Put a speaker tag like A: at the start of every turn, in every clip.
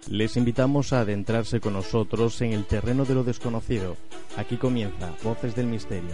A: Les invitamos a adentrarse con nosotros en el terreno de lo desconocido. Aquí comienza Voces del Misterio.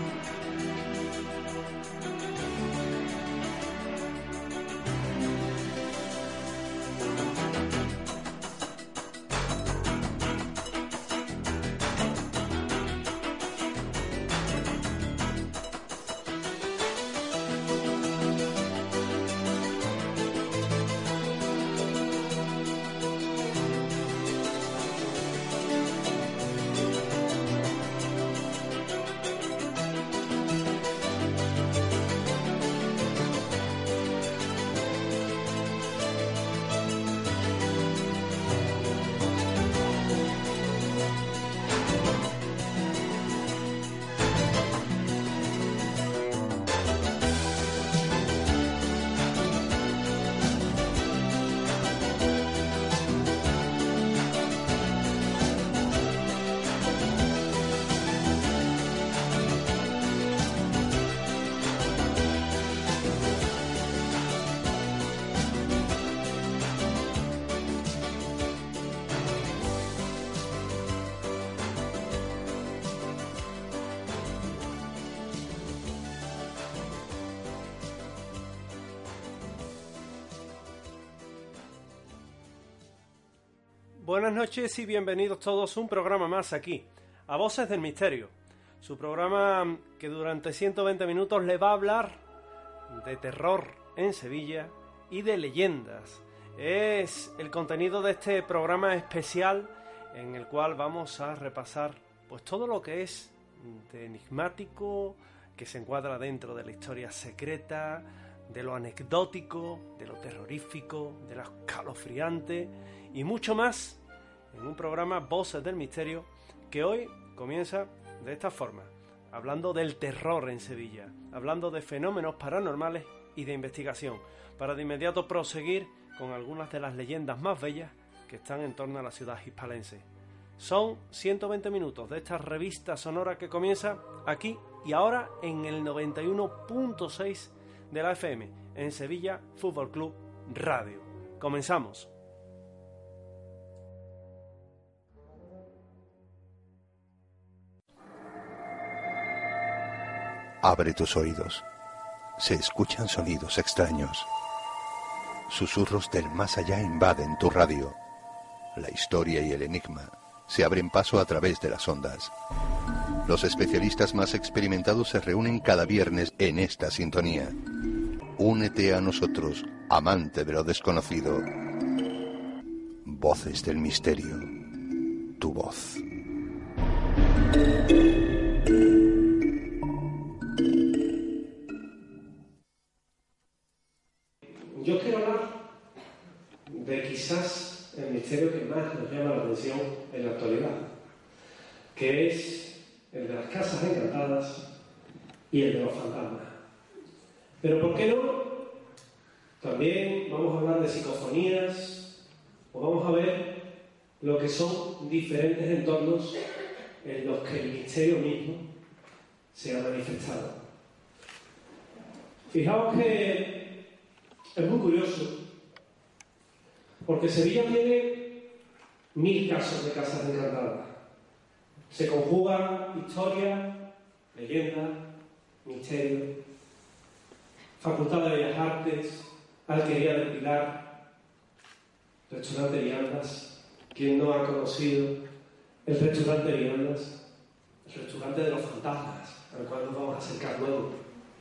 B: Buenas noches y bienvenidos todos a un programa más aquí, a Voces del Misterio, su programa que durante 120 minutos le va a hablar de terror en Sevilla y de leyendas. Es el contenido de este programa especial en el cual vamos a repasar pues todo lo que es de enigmático, que se encuadra dentro de la historia secreta, de lo anecdótico, de lo terrorífico, de lo escalofriante y mucho más en un programa Voces del Misterio que hoy comienza de esta forma, hablando del terror en Sevilla, hablando de fenómenos paranormales y de investigación, para de inmediato proseguir con algunas de las leyendas más bellas que están en torno a la ciudad hispalense. Son 120 minutos de esta revista sonora que comienza aquí y ahora en el 91.6 de la FM, en Sevilla Fútbol Club Radio. Comenzamos.
C: Abre tus oídos. Se escuchan sonidos extraños. Susurros del más allá invaden tu radio. La historia y el enigma se abren paso a través de las ondas. Los especialistas más experimentados se reúnen cada viernes en esta sintonía. Únete a nosotros, amante de lo desconocido. Voces del Misterio. Tu voz.
B: Yo quiero hablar de quizás el misterio que más nos llama la atención en la actualidad, que es el de las casas encantadas y el de los fantasmas. Pero ¿por qué no? También vamos a hablar de psicofonías, o vamos a ver lo que son diferentes entornos en los que el misterio mismo se ha manifestado. Fijaos que es muy curioso, porque Sevilla tiene 1000 casos de casas encantadas. Se conjugan historia, leyenda, misterio, Facultad de Bellas Artes, Alquería del Pilar, Restaurante Viandas. ¿Quién no ha conocido el Restaurante Viandas? El restaurante de los fantasmas, al cual nos vamos a acercar luego.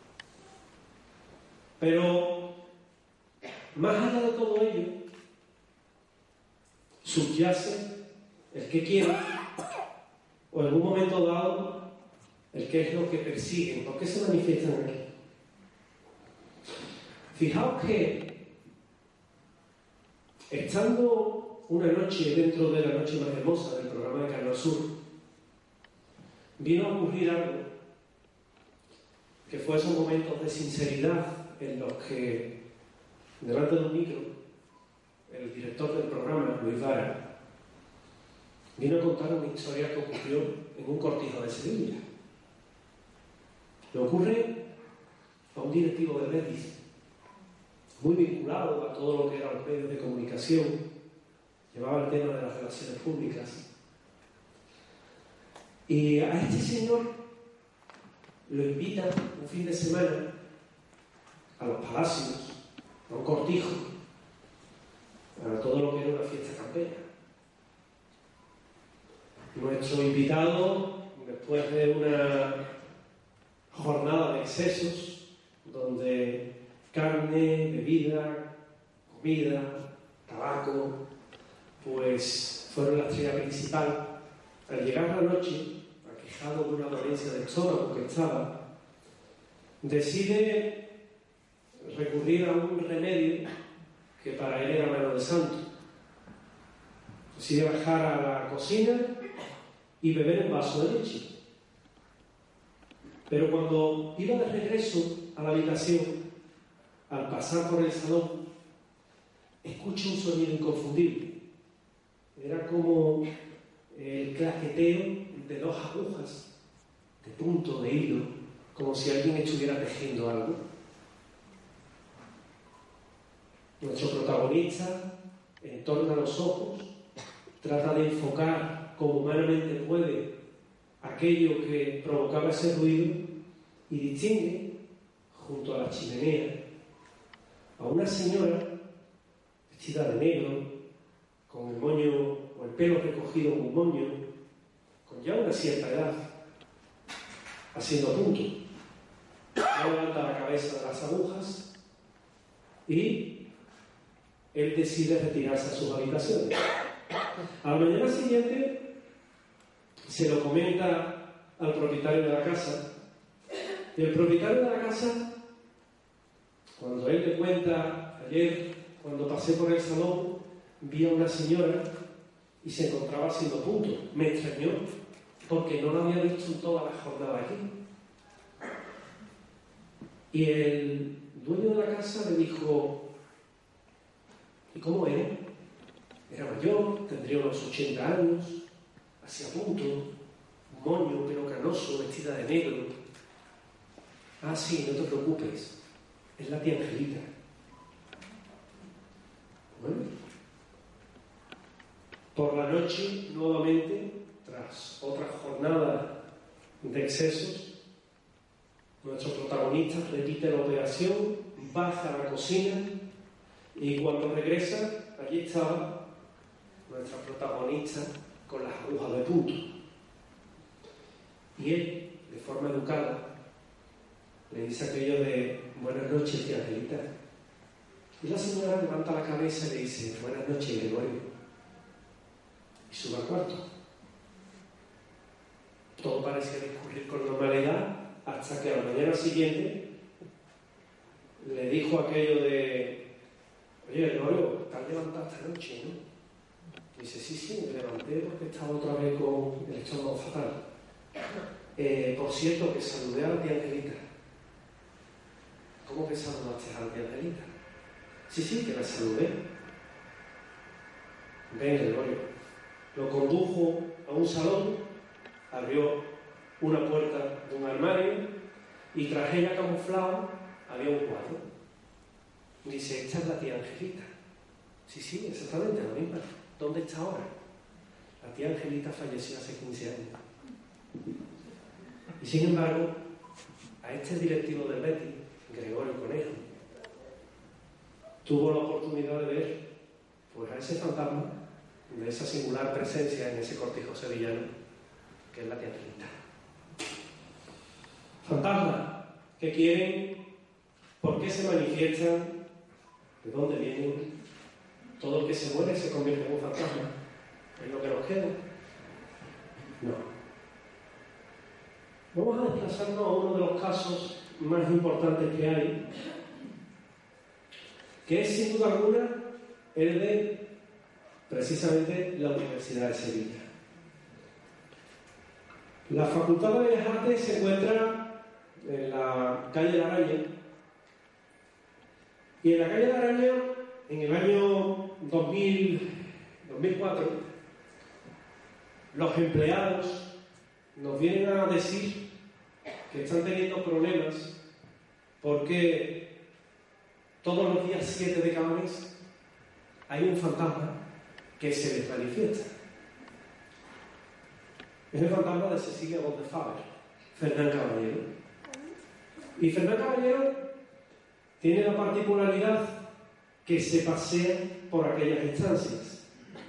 B: Pero más allá de todo ello, subyace el que quiere, o en un momento dado, el qué es lo que persiguen, por qué se manifiestan aquí. Fijaos que, estando una noche dentro de la noche más hermosa del programa de Canal Sur, vino a ocurrir algo que fue esos momentos de sinceridad en los que, delante de un micro, el director del programa, Luis Vara, vino a contar una historia que ocurrió en un cortijo de Sevilla. Le ocurre a un directivo de Betis, muy vinculado a todo lo que eran los medios de comunicación, llevaba el tema de las relaciones públicas. Y a este señor lo invitan un fin de semana a los palacios, a un cortijo, a todo lo que era una fiesta campera. Nuestro invitado, después de una jornada de excesos, donde carne, bebida, comida, tabaco, pues fueron la estrella principal. Al llegar la noche, aquejado de una dolencia de estómago que estaba, decide recurrir a un remedio que para él era mano de santo. Decide bajar a la cocina y beber un vaso de leche. Pero cuando iba de regreso a la habitación, al pasar por el salón, escucha un sonido inconfundible. Era como el claqueteo de dos agujas de punto de hilo, como si alguien estuviera tejiendo algo. Nuestro protagonista entorna los ojos, trata de enfocar como humanamente puede aquello que provocaba ese ruido y distingue, junto a la chimenea, a una señora vestida de negro, con el moño o el pelo recogido con un moño, con ya una cierta edad, haciendo punto. No levanta la cabeza de las agujas y él decide retirarse a sus habitaciones. A la mañana siguiente se lo comenta al propietario de la casa, y el propietario de la casa, cuando él le cuenta: ayer, cuando pasé por el salón, vi a una señora y se encontraba haciendo punto. Me extrañó porque no la había visto en toda la jornada aquí. Y el dueño de la casa le dijo: ¿y cómo era? Era mayor, tendría unos 80 años, hacía punto, un moño, pelo canoso, vestida de negro. Ah, sí, no te preocupes, es la tía Angelita. Bueno, por la noche, nuevamente, tras otra jornada de excesos, nuestro protagonista repite la operación, baja a la cocina y cuando regresa, allí estaba nuestra protagonista con las agujas de punto. Y él, de forma educada, le dice aquello de: buenas noches, tía Angelita. Y la señora levanta la cabeza y le dice: buenas noches, Gregorio. Y sube al cuarto. Todo parecía discurrir con normalidad hasta que a la mañana siguiente le dijo aquello de: oye, Gregorio, ¿estás levantado esta noche, no? Y dice: sí, me levanté porque estaba otra vez con el estómago fatal. Por cierto, que saludé a la tía Angelita. ¿Cómo que saludaste a la tía Angelita? Sí, que la saludé. Ven, Gregorio. Lo condujo a un salón, abrió una puerta de un armario y tras ella, camuflado, había un cuadro. Dice: esta es la tía Angelita. Sí, exactamente la misma. ¿Dónde está ahora? La tía Angelita falleció hace 15 años. Y sin embargo, a este directivo del Betis, Gregorio Conejo, tuvo la oportunidad de ver pues a ese fantasma de esa singular presencia en ese cortijo sevillano que es la tía Angelita. Fantasmas que quieren, por qué se manifiestan, de dónde vienen. Todo el que se muere se convierte en un fantasma. ¿Es lo que nos queda? No. Vamos a desplazarnos a uno de los casos más importantes que hay, que es sin duda alguna el de precisamente la Universidad de Sevilla. La Facultad de Bellas Artes se encuentra en la calle de la Araña, y en la calle de la Araña, en el año 2004, los empleados nos vienen a decir que están teniendo problemas porque todos los días 7 de cada mes hay un fantasma que se les manifiesta. Es el fantasma de Cecilia von der Faber, Fernán Caballero. Y Fernán Caballero tiene la particularidad que se pasea por aquellas estancias.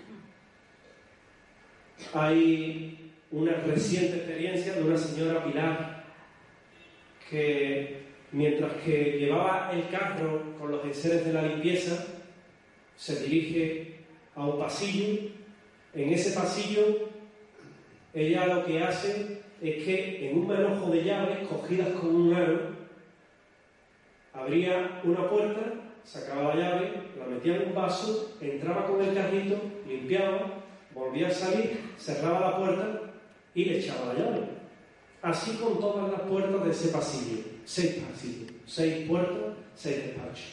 B: Hay una reciente experiencia de una señora Pilar que, mientras que llevaba el carro con los enseres de la limpieza, se dirige a un pasillo. En ese pasillo, ella lo que hace es que en un manojo de llaves cogidas con un aro, abría una puerta, sacaba la llave, la metía en un vaso, entraba con el carrito, limpiaba, volvía a salir, cerraba la puerta y le echaba la llave. Así con todas las puertas de ese pasillo. 6 pasillos, 6 puertas, 6 despachos.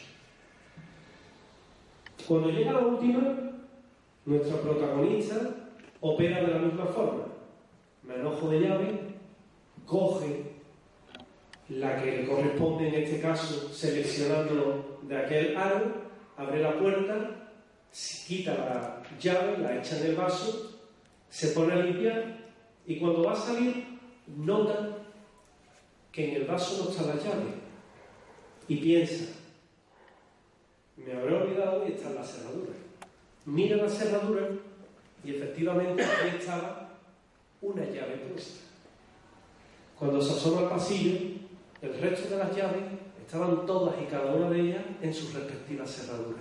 B: Cuando llega la última, nuestra protagonista opera de la misma forma. Manojo de llave, coge la que le corresponde en este caso, seleccionando de aquel aro, abre la puerta, quita la llave, la echa en el vaso, se pone a limpiar y cuando va a salir nota que en el vaso no está la llave y piensa, me habré olvidado y está en la cerradura. Mira la cerradura y efectivamente ahí estaba una llave puesta. Cuando se asoma al pasillo, el resto de las llaves estaban todas y cada una de ellas en sus respectivas cerraduras.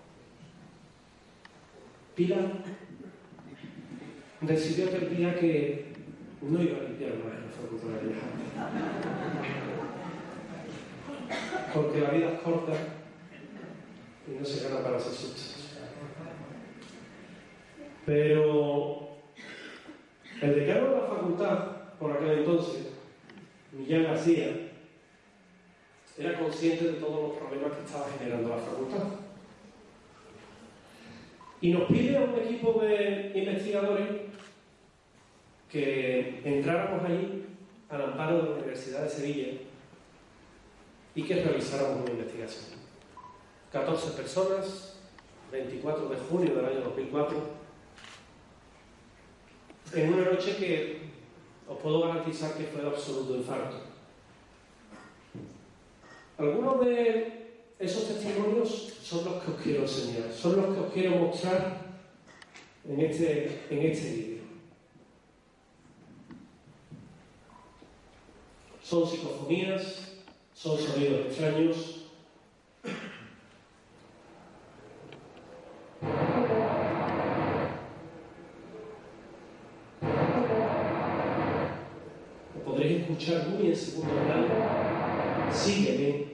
B: Pilar decidió aquel día que no iba a limpiar más en la Facultad de Bellas Artes, porque la vida es corta y no se gana para ser sustos. Pero el decano de la facultad, por aquel entonces, Millán García, era consciente de todos los problemas que estaba generando la facultad. Y nos pide a un equipo de investigadores que entráramos allí al amparo de la Universidad de Sevilla y que realizáramos una investigación. 14 personas, 24 de junio del año 2004, en una noche que os puedo garantizar que fue de absoluto infarto. Algunos de esos testimonios son los que os quiero enseñar, son los que os quiero mostrar en este vídeo. Son psicofonías, son sonidos extraños. Lo podréis escuchar muy en segundo plano. Sígueme.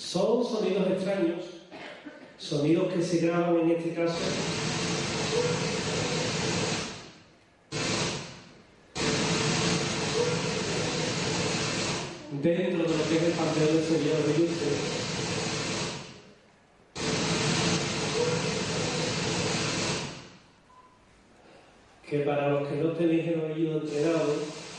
B: Son sonidos extraños, sonidos que se graban en este caso dentro de lo que es el Panteón del Señor de Ilustre. Que para los que no tenéis el oído entrenado,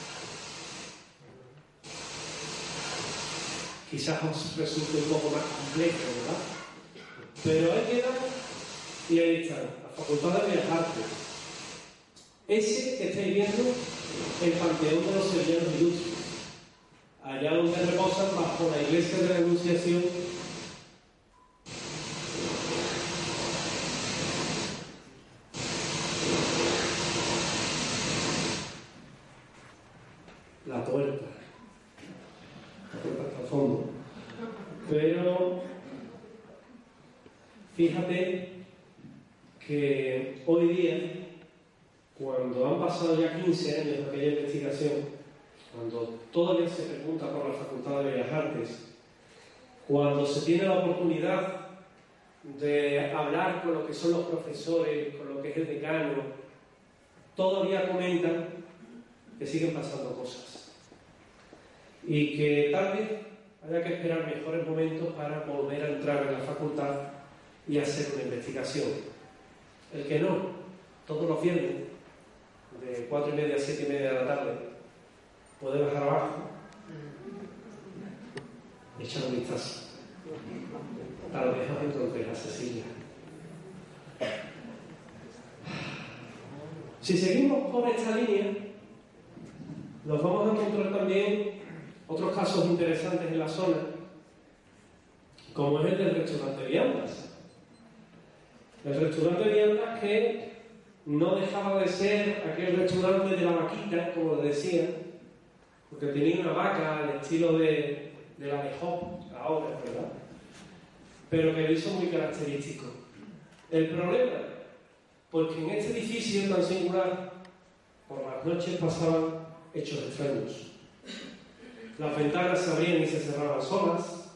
B: quizás os resulte un poco más complejo, ¿verdad? Pero ahí queda, y ahí está, la Facultad de Bellas Artes. Ese que estáis viendo, el Panteón de los Sevillanos Ilustres, allá donde reposan bajo la iglesia de la Anunciación la puerta hasta el fondo. Pero fíjate que hoy día, cuando han pasado ya 15 años de aquella investigación, cuando todavía se pregunta por la Facultad de Bellas Artes, cuando se tiene la oportunidad de hablar con lo que son los profesores, con lo que es el decano, todavía comentan que siguen pasando cosas y que tal vez haya que esperar mejores momentos para volver a entrar en la facultad y hacer una investigación. El que no, todos los viernes de 4:30 a 7:30 de la tarde puede bajar abajo y echar un vistazo. A lo mejor entonces a Cecilia. Si seguimos por esta línea, nos vamos a encontrar también otros casos interesantes en la zona, como es el del restaurante Viandas. El restaurante Viandas que no dejaba de ser aquel restaurante de la vaquita, como le decían, porque tenía una vaca al estilo de la de Hop, ahora, ¿verdad? Pero que lo hizo muy característico. El problema, pues que en este edificio tan singular, por las noches pasaban hechos extraños. Las ventanas se abrían y se cerraban solas.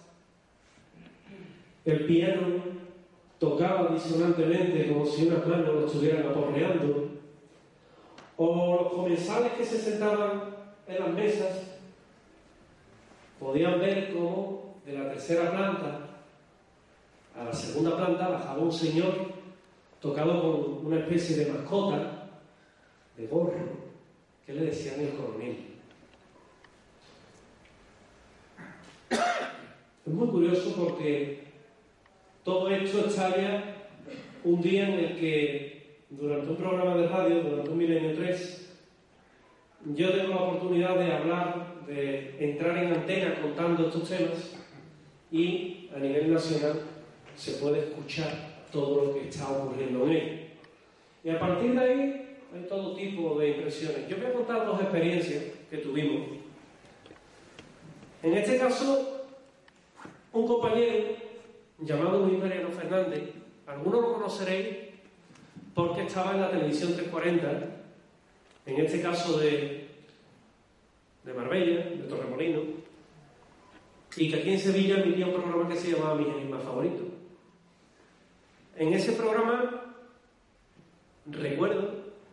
B: El piano tocaba disonantemente como si unas manos lo estuvieran aporreando. O los comensales que se sentaban en las mesas podían ver cómo de la tercera planta a la segunda planta bajaba un señor tocado con una especie de mascota, de gorro, que le decían el coronel. Es muy curioso porque todo esto estalla un día en el que, durante un programa de radio, durante un Milenio 3, yo tengo la oportunidad de hablar, de entrar en antena contando estos temas, y a nivel nacional se puede escuchar todo lo que está ocurriendo en él. Y a partir de ahí hay todo tipo de impresiones. Yo voy a contar dos experiencias que tuvimos. En este caso, un compañero llamado Luis Mariano Fernández, algunos lo conoceréis porque estaba en la televisión 340, en este caso de Marbella, de Torremolinos, y que aquí en Sevilla emitía un programa que se llamaba Mis Enigmas Favoritos. En ese programa recuerdo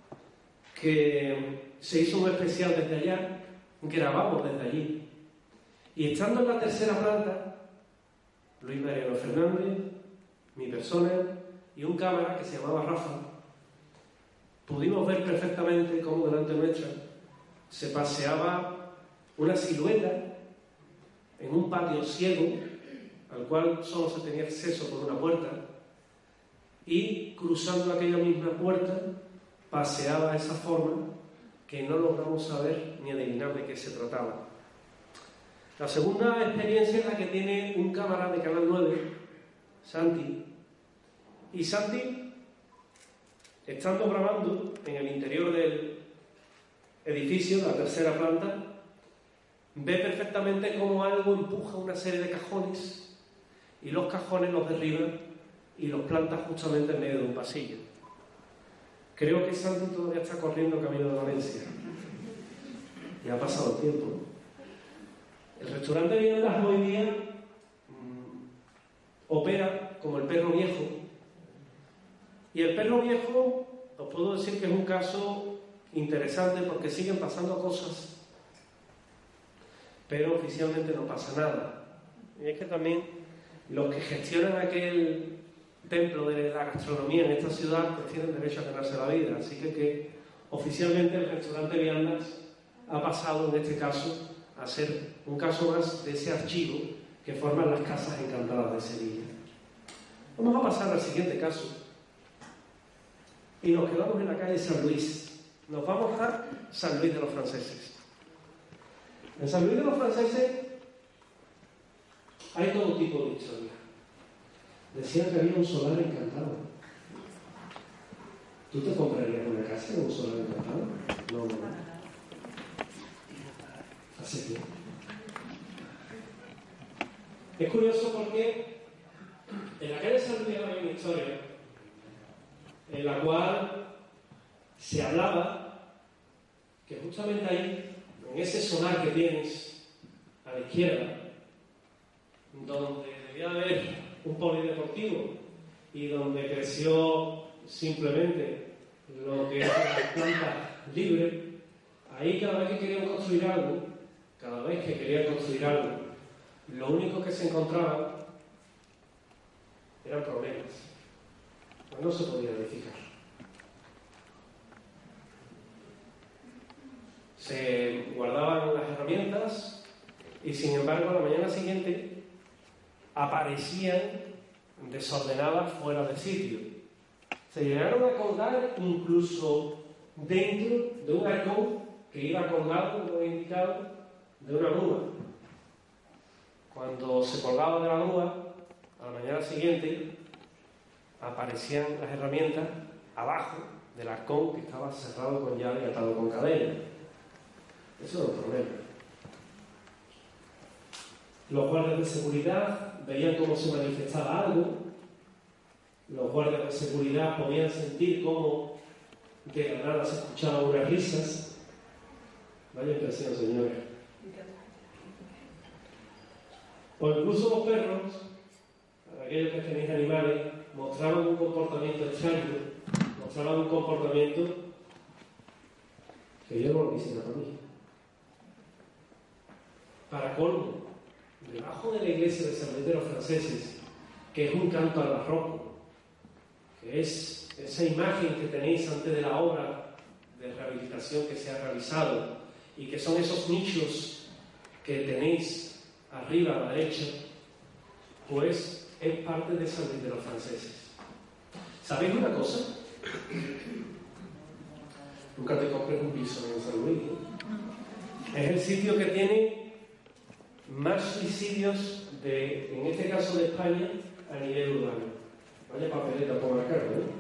B: que se hizo un especial desde allá, grabamos desde allí, y estando en la tercera planta, Luis Mariano Fernández, mi persona y un cámara que se llamaba Rafa, pudimos ver perfectamente cómo delante nuestra se paseaba una silueta en un patio ciego al cual solo se tenía acceso por una puerta, y cruzando aquella misma puerta paseaba de esa forma que no logramos saber ni adivinar de qué se trataba. La segunda experiencia es la que tiene un cámara de Canal 9, Santi. Y Santi, estando grabando en el interior del edificio, la tercera planta, ve perfectamente cómo algo empuja una serie de cajones y los cajones los derriban y los planta justamente en medio de un pasillo. Creo que Santi todavía está corriendo camino de Valencia. Y ha pasado el tiempo. El restaurante Viandas hoy día opera como el perro viejo. Y el perro viejo, os puedo decir que es un caso interesante porque siguen pasando cosas, pero oficialmente no pasa nada. Y es que también los que gestionan aquel templo de la gastronomía en esta ciudad pues tienen derecho a ganarse la vida. Así que oficialmente el restaurante Viandas ha pasado en este caso a ser un caso más de ese archivo que forman las casas encantadas de Sevilla. Vamos a pasar al siguiente caso y nos quedamos en la calle San Luis. Nos vamos a San Luis de los Franceses. En San Luis de los Franceses hay todo tipo de historias. Decían que había un solar encantado. ¿Tú te comprarías una casa en un solar encantado? No. Así que es curioso porque en la calle San Luis hay una historia en la cual se hablaba que justamente ahí, en ese solar que tienes a la izquierda, donde debía haber un polideportivo y donde creció simplemente lo que es la planta libre, ahí cada vez que querían construir algo, lo único que se encontraba eran problemas. Pues no se podía edificar. Se guardaban las herramientas y sin embargo a la mañana siguiente aparecían desordenadas fuera de sitio. Se llegaron a colgar incluso dentro de un arcón que iba colgado, como he indicado, de una grúa. Cuando se colgaba de la grúa, a la mañana siguiente aparecían las herramientas abajo del arcón que estaba cerrado con llave y atado con cadena. Eso era un problema. Los guardias de seguridad veían cómo se manifestaba algo. Los guardias de seguridad podían sentir cómo de la nada se escuchaban unas risas. Vaya impresión, señores. O incluso los perros, para aquellos que tenéis animales, mostraban un comportamiento extraño, mostraban un comportamiento que yo no lo quisiera para mí. Para colmo, debajo de la iglesia de San Luis de los Franceses, que es un canto al barroco, que es esa imagen que tenéis antes de la obra de rehabilitación que se ha realizado, y que son esos nichos que tenéis arriba a la derecha, pues es parte de San Luis de los Franceses. ¿Sabéis una cosa? Nunca te compres un piso en San Luis, ¿no? Es el sitio que tiene más suicidios en este caso de España, a nivel urbano. Vaya papeleta por la cara, ¿no?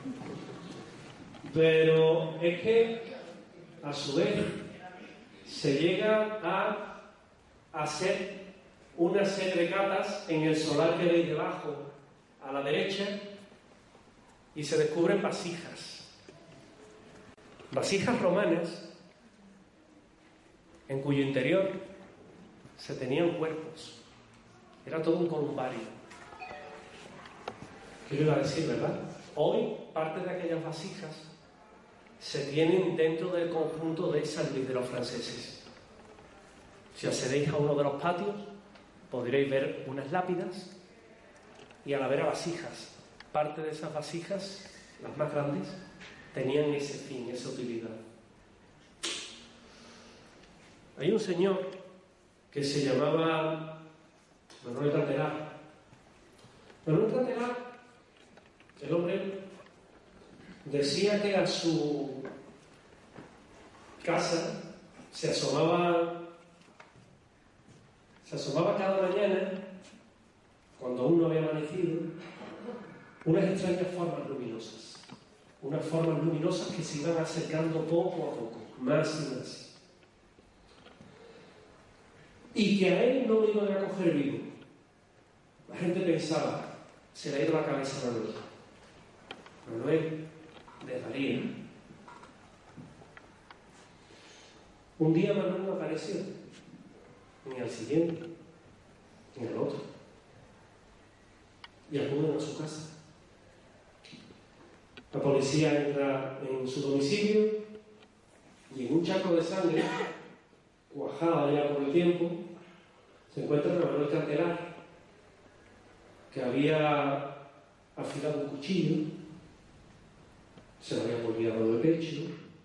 B: Pero es que, a su vez, se llega a hacer una serie de catas en el solar que veis debajo, a la derecha, y se descubren vasijas. Vasijas romanas, en cuyo interior se tenían cuerpos. Era todo un columbario. ¿Qué le iba a decir, verdad? Hoy, parte de aquellas vasijas se tienen dentro del conjunto de San Luis de los Franceses. Si accedéis a uno de los patios, podréis ver unas lápidas y a la vera vasijas. Parte de esas vasijas, las más grandes, tenían ese fin, esa utilidad. Hay un señor que se llamaba Manuel Ratelar. Manuel Ratelar, el hombre, decía que a su casa se asomaba cada mañana, cuando aún no había amanecido, unas extrañas formas luminosas. Unas formas luminosas que se iban acercando poco a poco, más y más. Y que a él no lo iban a coger vivo. La gente pensaba, se le ha ido la cabeza a Manuel. Manuel dejaría. Un día Manuel no apareció, ni al siguiente, ni al otro. y acuden a su casa. La policía entra en su domicilio y en un charco de sangre, cuajada ya por el tiempo, se encuentra Manuel Cantelar, que había afilado un cuchillo, se lo había golpeado de pecho,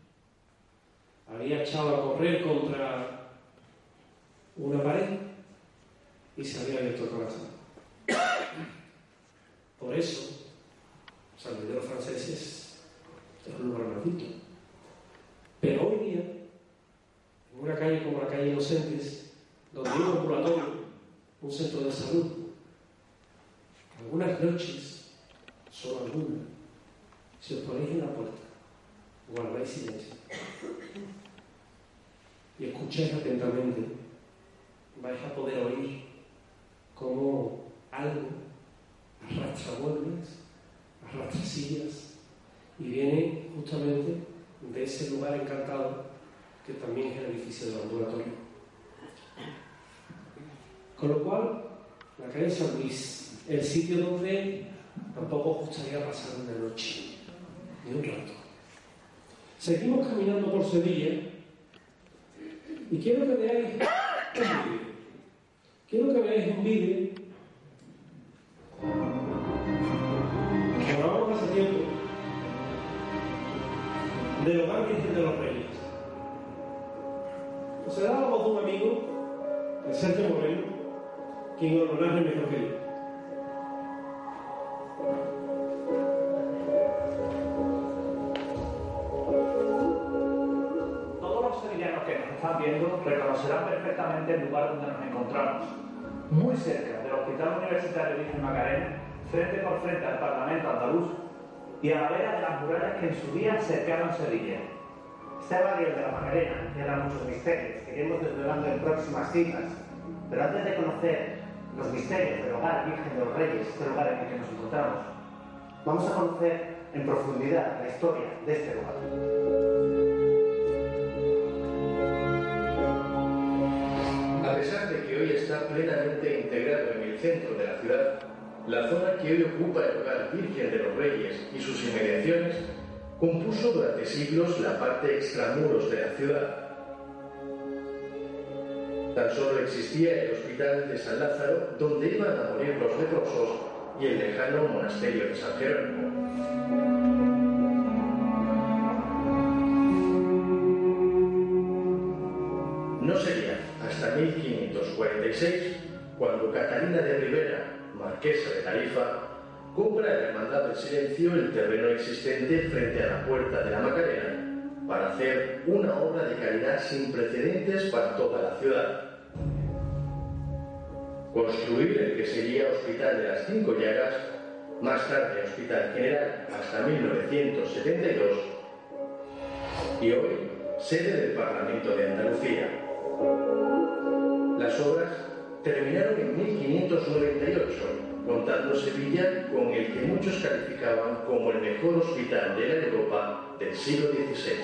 B: había echado a correr contra una pared y se había abierto el corazón. Por eso, San Miguel de los Franceses es un lugar maldito. Pero hoy día, en una calle como la calle Inocentes, donde hay un ambulatorio, un centro de salud, algunas noches, solo algunas, si os ponéis en la puerta, guardáis silencio y escucháis atentamente, vais a poder oír cómo algo arrastra muebles, arrastra sillas y viene justamente de ese lugar encantado que también es el edificio del ambulatorio. Con lo cual, la calle San Luis, el sitio donde tampoco os gustaría pasar una noche, ni un rato. Seguimos caminando por Sevilla y quiero que veáis un vídeo. Quiero que veáis un vídeo que grabamos hace tiempo del Hogar Virgen de los Reyes. Se da la voz de un amigo, el Sergio Moreno, quien os lo narre mejor que yo.
D: Todos los sevillanos que nos están viendo reconocerán perfectamente el lugar donde nos encontramos, muy cerca del Hospital Universitario Virgen Macarena, frente por frente al Parlamento andaluz y a la vera de las murallas que en su día cercaron Sevilla. Este barrio de la Macarena tiene muchos misterios que iremos desvelando en próximas citas, pero antes de conocer los misterios del Hogar Virgen de los Reyes, este lugar en el que nos encontramos, vamos a conocer en profundidad la historia de este lugar.
E: A pesar de que hoy está plenamente integrado en el centro de la ciudad, la zona que hoy ocupa el Hogar Virgen de los Reyes y sus inmediaciones compuso durante siglos la parte extramuros de la ciudad. Tan solo existía el Hospital de San Lázaro, donde iban a morir los leprosos, y el lejano monasterio de San Jerónimo. No sería hasta 1546 cuando Catalina de Rivera, marquesa de Tarifa, compra en la Hermandad del Silencio el terreno existente frente a la Puerta de la Macarena para hacer una obra de caridad sin precedentes para toda la ciudad. Construir el que sería Hospital de las Cinco Llagas, más tarde Hospital General hasta 1972, y hoy sede del Parlamento de Andalucía. Las obras terminaron en 1598, contando Sevilla con el que muchos calificaban como el mejor hospital de la Europa del siglo XVI.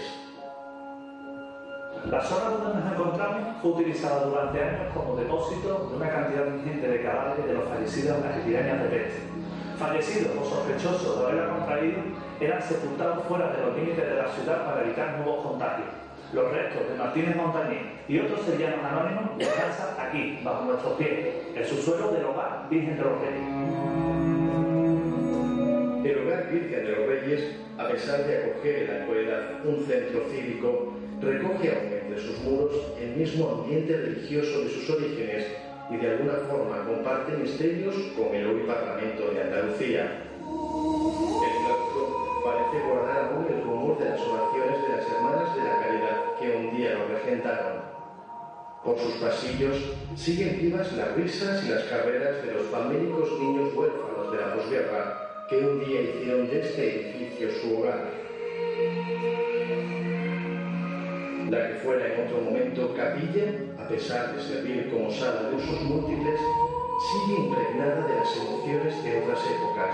D: La zona donde nos encontramos fue utilizada durante años como depósito de una cantidad ingente de cadáveres de los fallecidos en las epidemias de peste. Fallecidos o sospechosos de haberla contraído eran sepultados fuera de los límites de la ciudad para evitar nuevos contagios. Los restos de Martínez Montañés y otros sevillanos anónimos descansan aquí, bajo nuestros pies, el subsuelo del Hogar Virgen de los Reyes.
E: El Hogar Virgen de los Reyes, a pesar de acoger en la actualidad un centro cívico, recoge aún entre sus muros el mismo ambiente religioso de sus orígenes y de alguna forma comparte misterios con el hoy Parlamento de Andalucía. El claustro parece guardar aún el rumor de las oraciones de las Hermanas de la Caridad que un día lo regentaron. Por sus pasillos siguen vivas las risas y las carreras de los famélicos niños huérfanos de la posguerra que un día hicieron de este edificio su hogar. La que fuera en otro momento capilla, a pesar de servir como sala de usos múltiples, sigue impregnada de las emociones de otras épocas.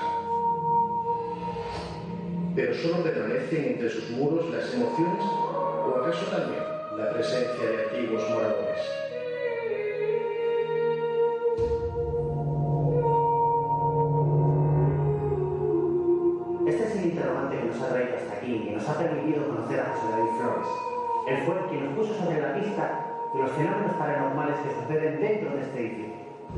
E: Pero solo permanecen entre sus muros las emociones, o acaso también la presencia de antiguos moradores.
F: conocer a José David Flores. Él fue quien nos puso sobre la pista de los fenómenos paranormales que suceden dentro de este edificio.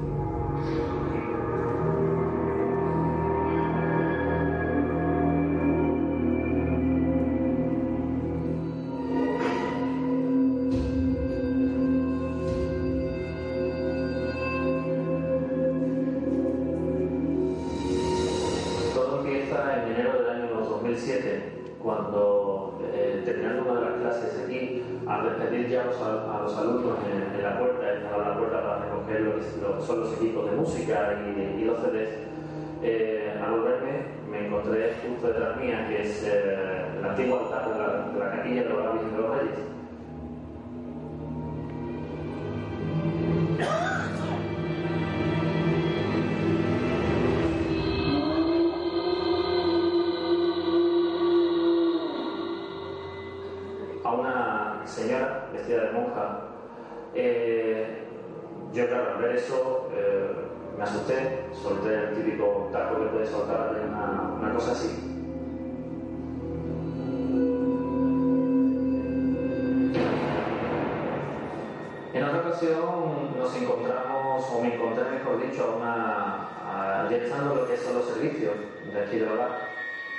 G: Cuando terminando una de las clases aquí, al despedir ya a los alumnos en la puerta, estaba la puerta para recoger lo que son los equipos de música y los CDs, al volverme me encontré justo detrás mía, que es el antiguo altar de la capilla de la Virgen de los Reyes. Señora vestida de monja. Yo, claro, al ver eso me asusté, solté el típico taco que puede soltar de una cosa así. En otra ocasión nos encontramos, o me encontré, mejor dicho, ya estando lo que son los servicios de aquí del hogar.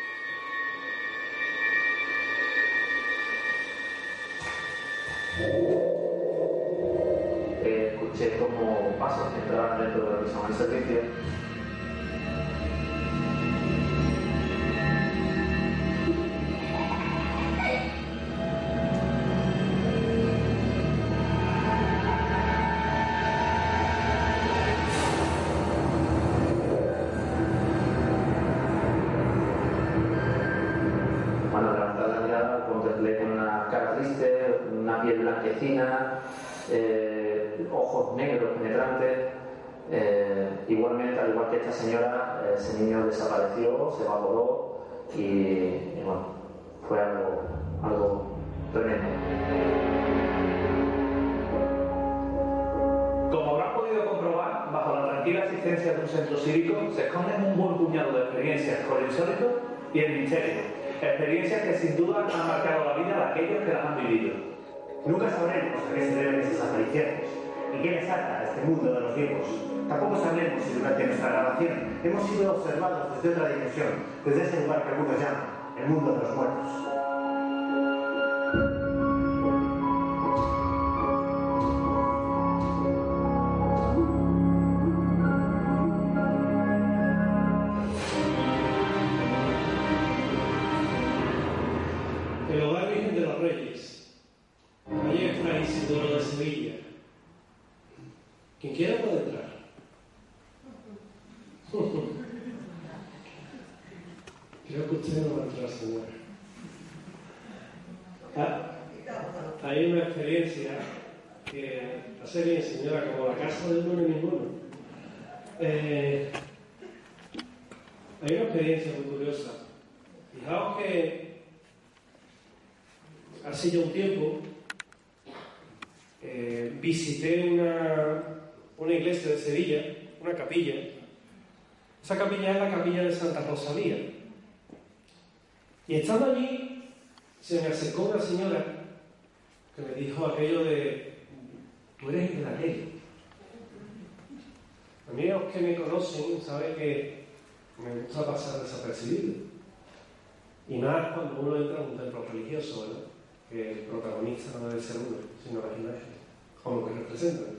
G: Escuché como pasos que entraban dentro de lo que son el servicio. Bueno, levantar la mirada, contemplé con una cara triste, una piel blanquecina, ojos negros penetrantes. Igualmente, al igual que esta señora, ese niño desapareció, se evaporó y bueno, fue algo tremendo.
D: Como habrán podido comprobar, bajo la tranquila asistencia de un centro cívico se esconden un buen puñado de experiencias con lo insólito y el misterio. Experiencias que sin duda han marcado la vida de aquellos que las han vivido.
F: Nunca sabremos a qué se deben esas apariciones y qué les ata a este mundo de los vivos. Tampoco sabremos si durante nuestra grabación hemos sido observados desde otra dimensión, desde ese lugar que algunos llaman el mundo de los muertos.
B: El Hogar Virgen de los Reyes, calle Fray Isidoro de Sevilla. Quien quiera puede entrar. Creo que usted no va a entrar, señora. Hay una experiencia que hace bien, señora, como la casa de uno y ninguno. Hay una experiencia muy curiosa. Fijaos que hace ya un tiempo visité una iglesia de Sevilla, una capilla. Esa capilla es la capilla de Santa Rosalía. Y estando allí, se me acercó una señora que me dijo aquello de: tú eres el de la ley. A mí, los que me conocen saben que me gusta pasar desapercibido. Y más cuando uno entra en un templo religioso, ¿verdad? Que el protagonista no debe ser uno, sino las imágenes, o lo que representan.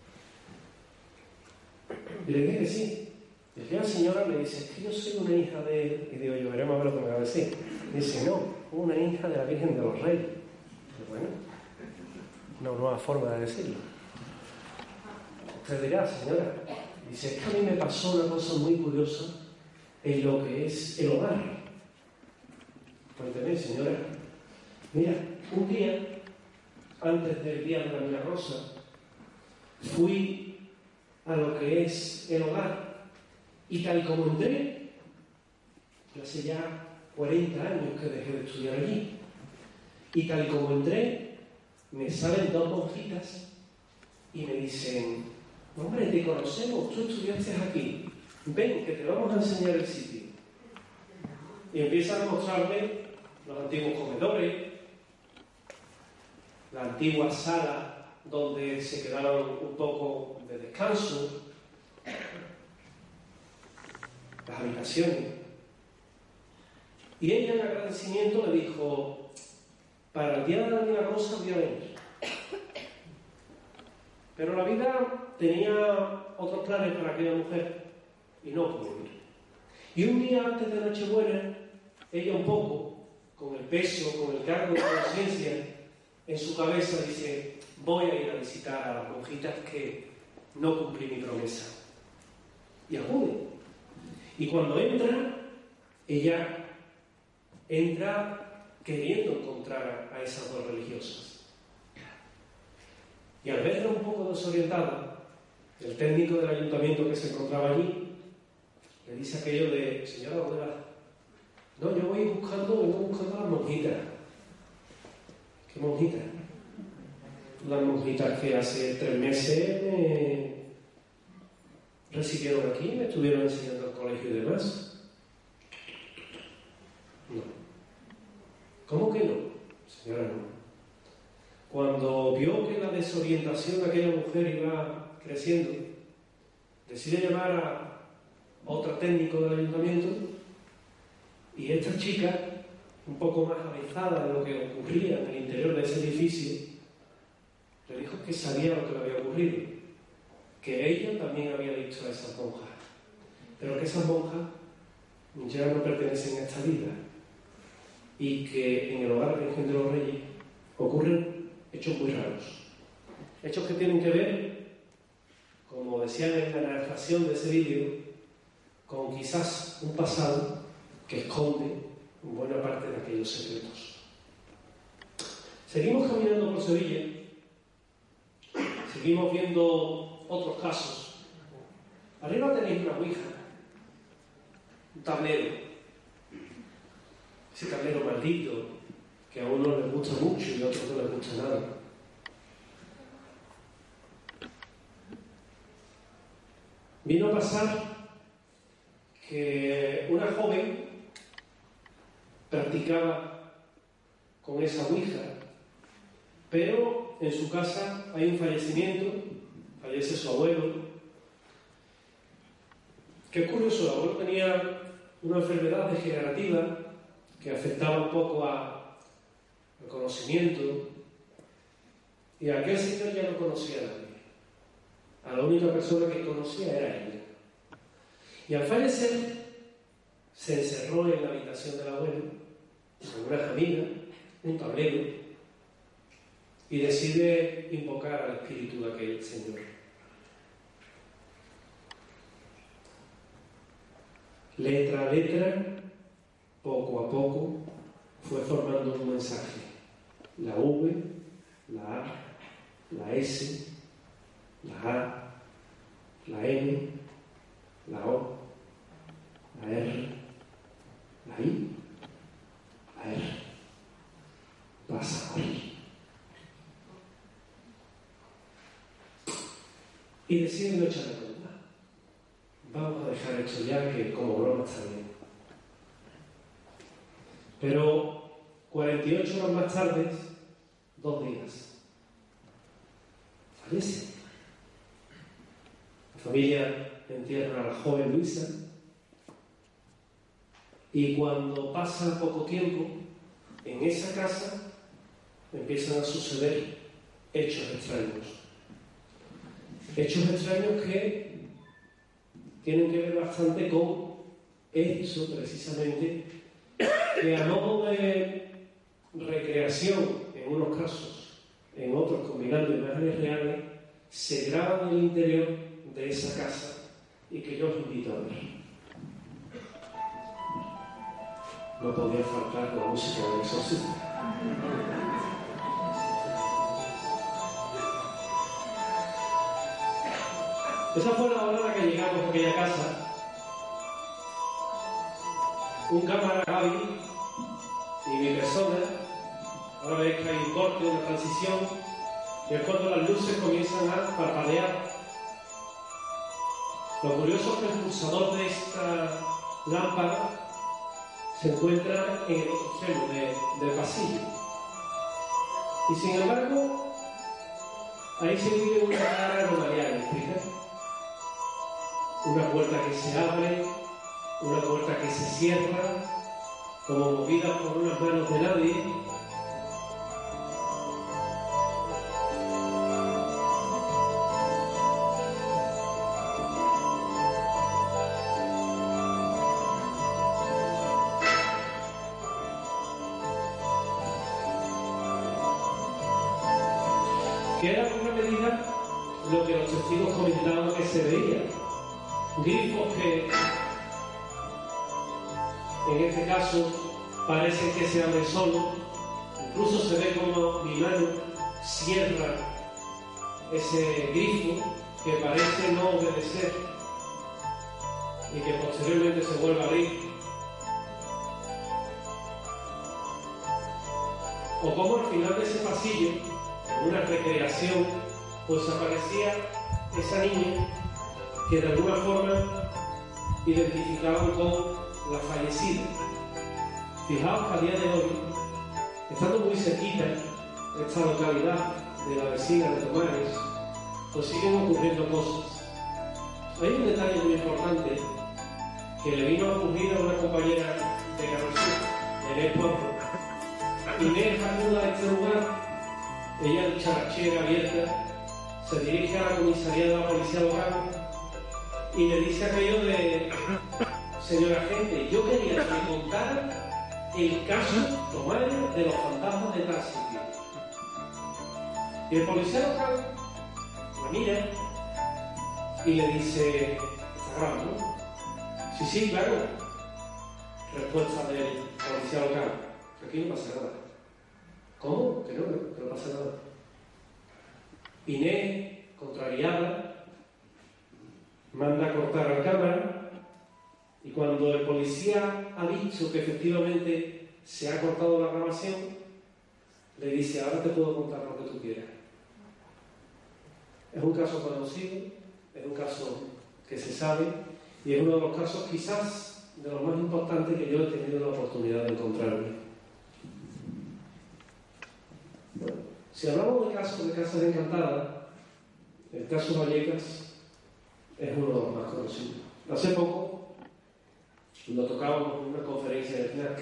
B: Y le dije que sí. Y aquí la señora me dice: es que yo soy una hija de él. Y digo yo, veremos a ver lo que me va a decir. Y dice: no, una hija de la Virgen de los Reyes. Y bueno, una nueva forma de decirlo. Usted dirá, señora, dice: es que a mí me pasó una cosa muy curiosa en lo que es el hogar. Cuénteme, señora. Mira, un día, antes del Día de la Milagrosa, fui a lo que es el hogar y tal como entré, hace ya 40 años que dejé de estudiar allí, y tal como entré, me salen dos monjitas y me dicen: hombre, te conocemos, tú estudiaste aquí, ven que te vamos a enseñar el sitio. Y empiezan a mostrarme los antiguos comedores, la antigua sala donde se quedaron un poco de descanso, las habitaciones. Y ella en agradecimiento le dijo: para el día de la Milagrosa voy a venir. Pero la vida tenía otros planes para aquella mujer y no pudo ir. Y un día antes de Nochebuena, ella un poco, con el peso, con el cargo de conciencia en su cabeza, dice: voy a ir a visitar a las monjitas que no cumplí mi promesa. Y acude. Y cuando entra, ella entra queriendo encontrar a esas dos religiosas. Y al verla un poco desorientada, el técnico del ayuntamiento que se encontraba allí le dice aquello de: señora, ¿dónde va? No, yo vengo buscando a las monjitas. ¿Qué monjitas? Las monjitas que hace 3 meses me recibieron aquí, me estuvieron enseñando al colegio y demás. No. ¿Cómo que no? Señora, no. Cuando vio que la desorientación de aquella mujer iba creciendo, decide llamar a otro técnico del ayuntamiento, y esta chica, un poco más avanzada de lo que ocurría en el interior de ese edificio, le dijo que sabía lo que le había ocurrido, que ella también había visto a esas monjas, pero que esas monjas ya no pertenecen a esta vida, y que en el hogar de la Virgen de los Reyes ocurren hechos muy raros, hechos que tienen que ver, como decían en la narración de ese vídeo, con quizás un pasado que esconde buena parte de aquellos secretos. Seguimos caminando por Sevilla, seguimos viendo otros casos. Arriba tenéis una ouija, un tablero, ese tablero maldito que a uno les gusta mucho y a otros no les gusta nada. Vino a pasar que una joven practicaba con esa ouija, pero en su casa hay un fallecimiento, fallece su abuelo. Qué curioso, el abuelo tenía una enfermedad degenerativa que afectaba un poco al conocimiento, y aquel señor ya no conocía a nadie. A la única persona que conocía era ella. Y al fallecer, se encerró en la habitación del abuelo, con una jamina, un tablero, y decide invocar al espíritu de aquel señor. Letra a letra, poco a poco, fue formando un mensaje. La V, la A, la S, la A, la N, la O, la R, la I, la R. Vas a morir. Y deciden no echarle cuenta. Vamos a dejar esto ya, que como broma está bien. Pero 48 horas más tarde, 2 días, fallece. La familia entierra a la joven Luisa, y cuando pasa poco tiempo, en esa casa empiezan a suceder hechos extraños. Hechos extraños que tienen que ver bastante con eso, precisamente, que a modo de recreación en unos casos, en otros combinando imágenes reales, se graban en el interior de esa casa y que yo os invito a ver. No podía faltar la música del exorcismo. Esa fue la hora en la que llegamos a aquella casa. Un cámara Gaby y mi persona. Ahora veis que hay un corte, una transición, y es cuando las luces comienzan a parpadear. Lo curioso es que el pulsador de esta lámpara se encuentra en el otro extremo del pasillo.
H: Y sin embargo, ahí se vive una clara anomalía eléctrica. Una puerta que se abre, una puerta que se cierra, como movida por unas manos de nadie. Que era en una medida lo que los testigos comentaban que se veía. Grifos que, en este caso, parecen que se abren solo. Incluso se ve como mi mano cierra ese grifo que parece no obedecer y que posteriormente se vuelve a abrir. O como al final de ese pasillo, en una recreación, pues aparecía esa niña que de alguna forma identificaban con la fallecida. Fijaos que a día de hoy, estando muy cerquita de esta localidad de la vecina de Tomares, pues siguen ocurriendo cosas. Hay un detalle muy importante que le vino a ocurrir a una compañera de Carrasur, Inés Porro. Inés acuda a este lugar. Ella, dicharachera abierta, se dirige a la comisaría de la policía local y le dice aquello de: señor agente, yo quería que me contara el caso Tomares de los fantasmas de tal sitio. Y el policía local la mira y le dice: ¿está grabando? Sí, sí, claro. Respuesta del policía local: aquí no pasa nada. ¿Cómo? Que no pasa nada. Inés, contrariada, manda a cortar la cámara y cuando el policía ha dicho que efectivamente se ha cortado la grabación, le dice: ahora te puedo contar lo que tú quieras. Es un caso conocido, es un caso que se sabe y es uno de los casos quizás de los más importantes que yo he tenido la oportunidad de encontrarme. Bueno, si hablamos de casos de casas encantadas, el caso Vallecas es uno de los más conocidos. Hace poco lo tocábamos en una conferencia de FNAC.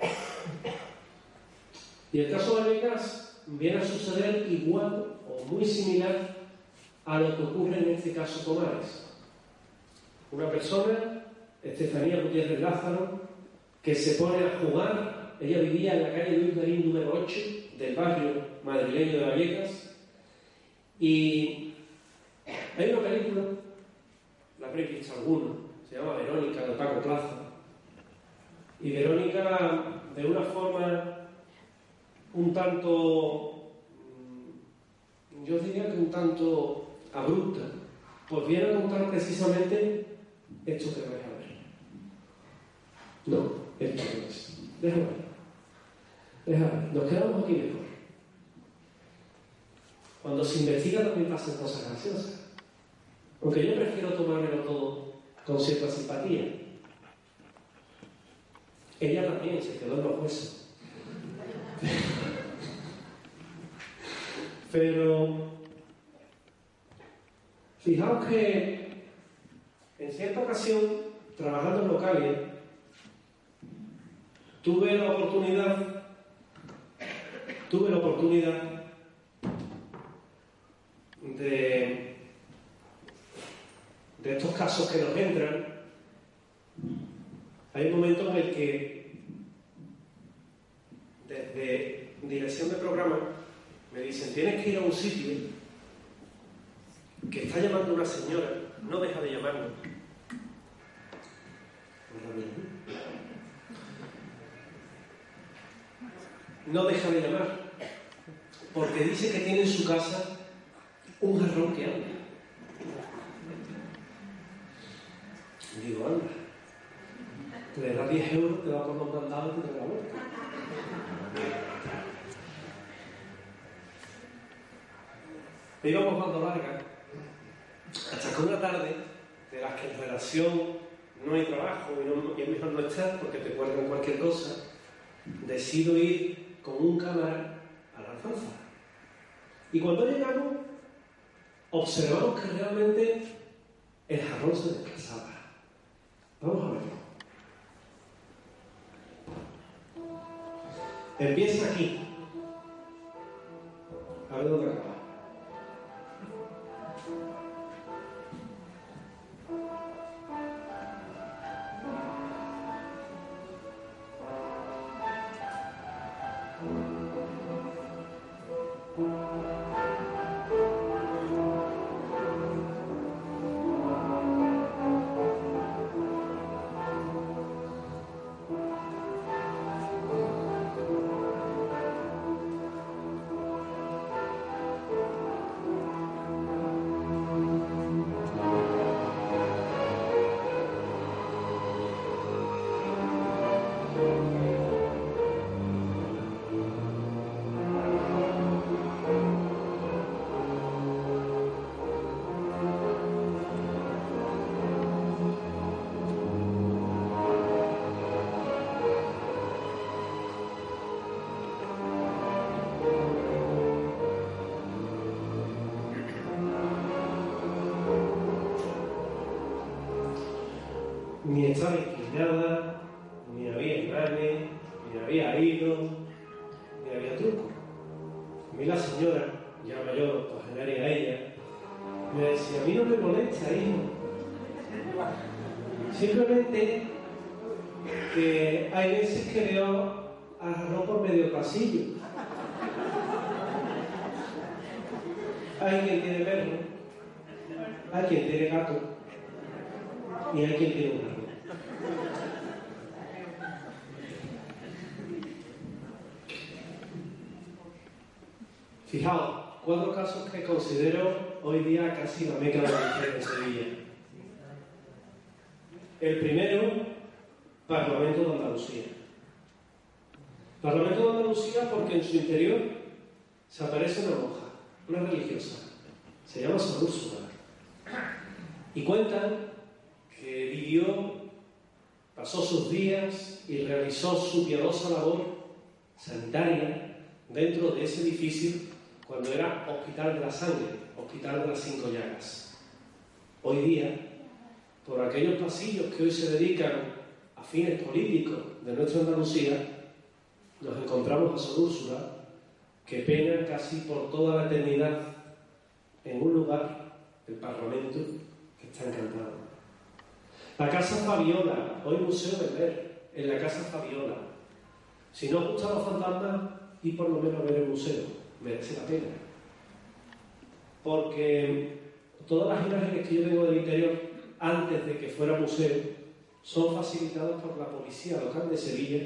H: Y el caso Vallecas viene a suceder igual o muy similar a lo que ocurre en este caso Tomares. Una persona, Estefanía Gutiérrez Lázaro, que se pone a jugar. Ella vivía en la calle Luis Marín número 8 del barrio madrileño de Vallecas, y hay una película, la habréis visto alguna, se llama Verónica, de Paco Plaza, y Verónica, de una forma un tanto, yo diría que un tanto abrupta, pues viene a contar precisamente esto que vais a ver. No, esto no es. Déjame, nos quedamos aquí mejor. Cuando se investiga también pasan cosas graciosas. Aunque yo prefiero tomármelo todo con cierta simpatía. Ella también se quedó en los huesos. Pero fijaos que en cierta ocasión, trabajando en locales, tuve la oportunidad de estos casos que nos entran. Hay un momento en el que desde dirección de programa me dicen: tienes que ir a un sitio que está llamando una señora, no deja de llamarnos. No deja de llamar porque dice que tiene en su casa un jarrón que habla. Y digo: anda, le das 10 euros, te va por los mandados y te da la vuelta. Me íbamos dando larga hasta que una tarde, de las que en redacción no hay trabajo y es mejor no estar porque te cuelgan cualquier cosa, decido ir con un cámara a la alfalfa. Y cuando llegamos, observamos que realmente el jarrón se desplazaba. Vamos a verlo. Empieza aquí. A ver dónde acaba. Ni estaba inclinada, ni había imanes, ni había hilo, ni había truco. A mí la señora, ya mayor, octogenaria a ella, me decía: a mí no me molesta, hijo. Simplemente que hay veces que veo a jarrón por medio pasillo. Hay quien tiene perro, hay quien tiene gato y hay quien tiene un jarrón. Fijaos, 4 casos que considero hoy día casi la meca de la mujer de Sevilla. El primero, Parlamento de Andalucía. Parlamento de Andalucía porque en su interior se aparece una monja, una religiosa, se llama Sor Úrsula, y cuentan que vivió, pasó sus días y realizó su piadosa labor sanitaria dentro de ese edificio cuando era Hospital de la Sangre, Hospital de las 5 Llagas. Hoy día, por aquellos pasillos que hoy se dedican a fines políticos de nuestra Andalucía, nos encontramos a Sor Úrsula, que pena casi por toda la eternidad en un lugar, el Parlamento, que está encantado. La Casa Fabiola, hoy Museo del Ver, en la Casa Fabiola. Si no os gustan los fantasmas, y por lo menos ver el museo, merece la pena. Porque todas las imágenes que yo tengo del interior, antes de que fuera museo, son facilitadas por la policía local de Sevilla.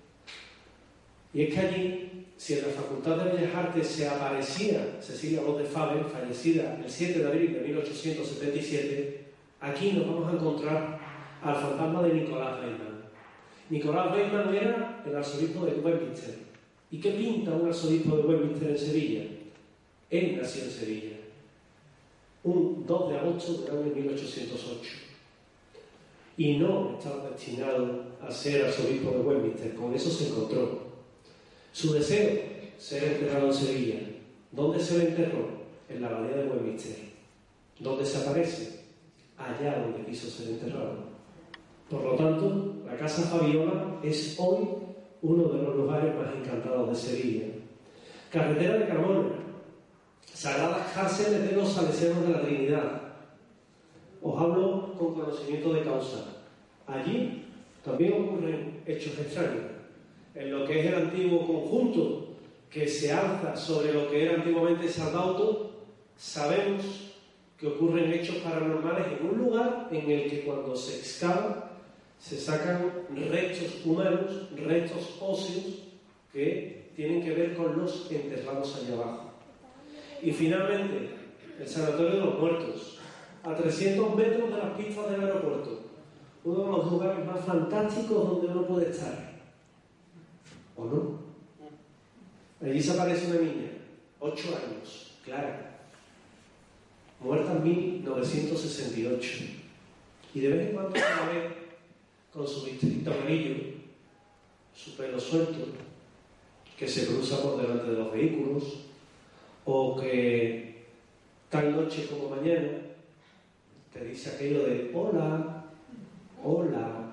H: Y es que allí, si en la Facultad de Bellas Artes se aparecía Cecilia Bosch de Faber, fallecida el 7 de abril de 1877, aquí nos vamos a encontrar al fantasma de Nicolás Reimann. Nicolás Reimann era el arzobispo de Westminster. ¿Y qué pinta un arzobispo de Westminster en Sevilla? Él nació en Sevilla, un 2 de agosto del año 1808. Y no estaba destinado a ser arzobispo de Westminster, con eso se encontró. Su deseo, ser enterrado en Sevilla. ¿Dónde se le enterró? En la abadía de Westminster. ¿Dónde se aparece? Allá donde quiso ser enterrado. Por lo tanto, la Casa Fabiola es hoy uno de los lugares más encantados de Sevilla. Carretera de Carmona, sagradas cárceles de los salesianos de la Trinidad. Os hablo con conocimiento de causa. Allí también ocurren hechos extraños. En lo que es el antiguo conjunto que se alza sobre lo que era antiguamente Saldauto, sabemos que ocurren hechos paranormales en un lugar en el que cuando se excava se sacan restos humanos, restos óseos que tienen que ver con los enterrados allá abajo. Y finalmente, el Sanatorio de los Muertos, a 300 metros de las pistas del aeropuerto, uno de los lugares más fantásticos donde uno puede estar. ¿O no? Allí se aparece una niña, 8 años, Clara, muerta en 1968. Y de vez en cuando se la ve con su vestidito amarillo, su pelo suelto, que se cruza por delante de los vehículos, o que tal noche como mañana te dice aquello de hola, hola,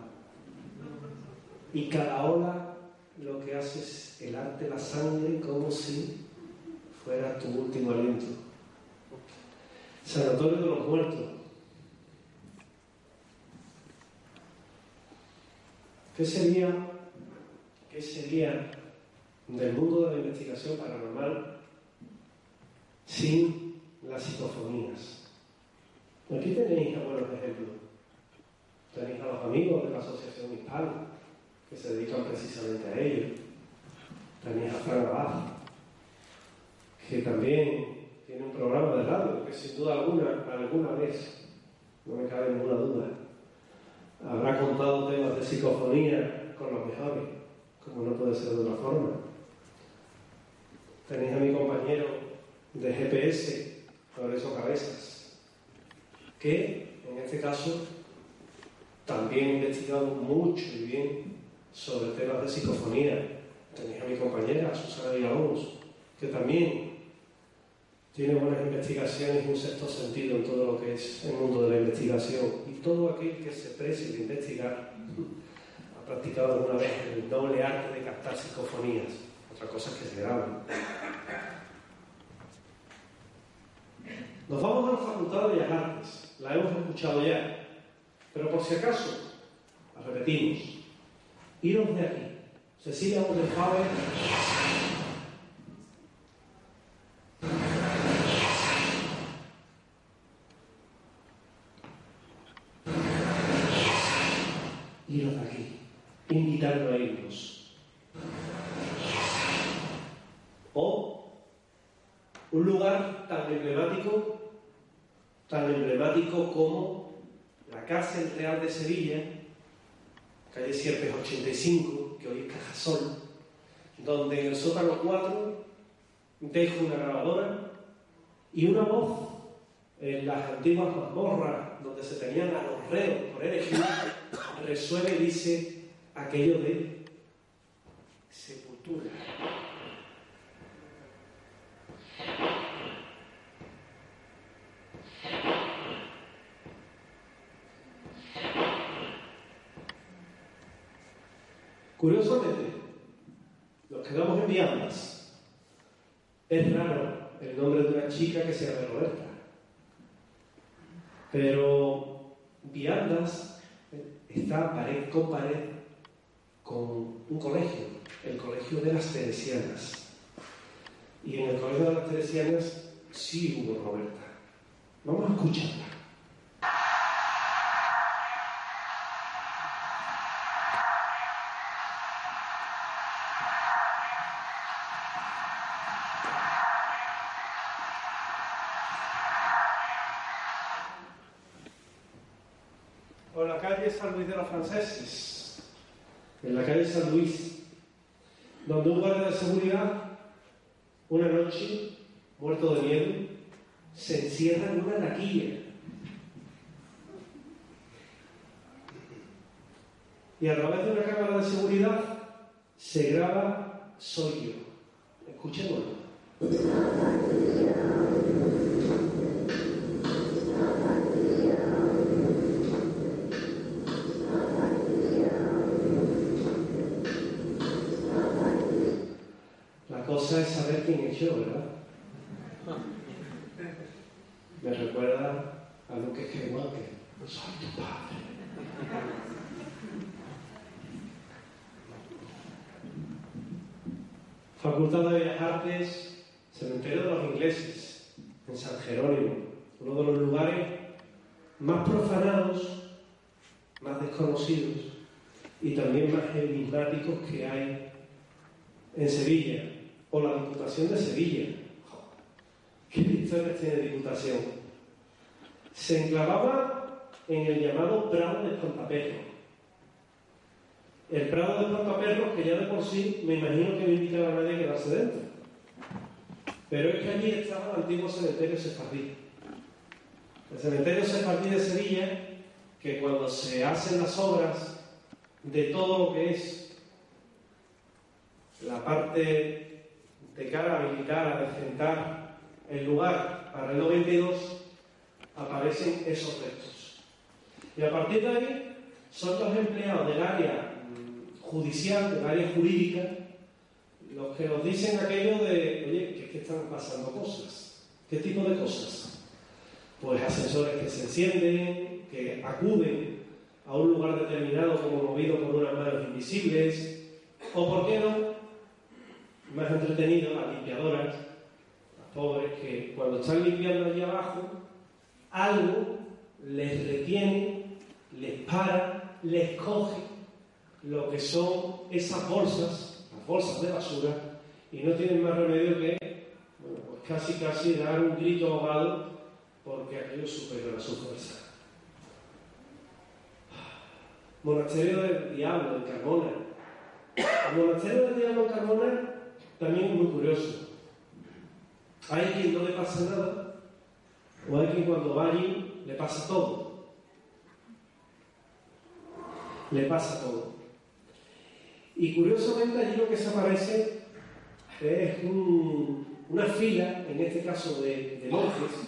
H: y cada hola lo que hace es helarte la sangre como si fuera tu último aliento. Sanatorio de los muertos. ¿Qué sería del mundo de la investigación paranormal sin las psicofonías? Aquí tenéis buenos ejemplos. Tenéis a los amigos de la Asociación Hispal, que se dedican precisamente a ello. Tenéis a Fran Abad, que también tiene un programa de radio que sin duda alguna vez, no me cabe ninguna duda, habrá contado temas de psicofonía con los mejores, como no puede ser de otra forma. Tenéis a mi compañero de GPS, Lorenzo Cabezas, que en este caso también ha investigado mucho y bien sobre temas de psicofonía. Tenéis a mi compañera Susana Villalobos, que también tiene buenas investigaciones y un sexto sentido en todo lo que es el mundo de la investigación. Y todo aquel que se precie de investigar ha practicado alguna vez el noble arte de captar psicofonías. Otra cosa es que se graben. Nos vamos a la Facultad de Bellas Artes. La hemos escuchado ya. Pero por si acaso, la repetimos. Iros de aquí. Cecilia Montefave. Iros de aquí. Invitarlo a irnos. O un lugar tan emblemático como la Cárcel Real de Sevilla, calle Sierpes 85, que hoy es Cajasol, donde en el sótano 4 dejo una grabadora y una voz en las antiguas mazmorras donde se tenían a los reos por herejía, resuena y dice aquello de sepultura. Curiosamente, nos quedamos en Viandas. Es raro el nombre de una chica que se llama Roberta. Pero Viandas está pared con pared con un colegio, el Colegio de las Teresianas. Y en el Colegio de las Teresianas sí hubo Roberta. Vamos a escucharla. O la calle San Luis de los Franceses, en la calle San Luis, donde un guardia de seguridad, una noche, muerto de miedo, se encierra en una taquilla. Y a través de una cámara de seguridad se graba "Soy yo". Escuchémoslo. La cosa es saber quién es yo, ¿verdad? Me recuerda a Luke Skywalker. Soy tu padre. Facultad de Bellas Artes, Cementerio de los Ingleses, en San Jerónimo, uno de los lugares más profanados, más desconocidos y también más enigmáticos que hay en Sevilla, o la Diputación de Sevilla. ¿Qué historias tiene Diputación? Se enclavaba en el llamado Prado de Espantaperros. El Prado de Espantaperros, que ya de por sí me imagino que no invitaba a nadie a quedarse dentro. Pero es que allí estaba el antiguo cementerio sefardí. El cementerio sefardí de Sevilla, que cuando se hacen las obras de todo lo que es la parte de cara a militar, a decentar el lugar paralelo 22, aparecen esos restos. Y a partir de ahí, son los empleados del área judicial, del área jurídica, los que nos dicen aquello de, oye, que es que están pasando cosas. ¿Qué tipo de cosas? Pues ascensores que se encienden, que acuden a un lugar determinado como movido por unas manos invisibles, o, ¿por qué no?, más entretenido, las limpiadoras, las pobres, que cuando están limpiando allí abajo, algo les retiene, les para, les coge lo que son esas bolsas, las bolsas de basura, y no tienen más remedio que, bueno, pues casi dar un grito ahogado porque aquello supera a su fuerza. Monasterio del Diablo en Carmona. El Monasterio del Diablo en Carmona también es muy curioso. Hay quien no le pasa nada, o hay quien cuando va allí le pasa todo. Le pasa todo. Y curiosamente allí lo que se aparece es una fila, en este caso de monjes,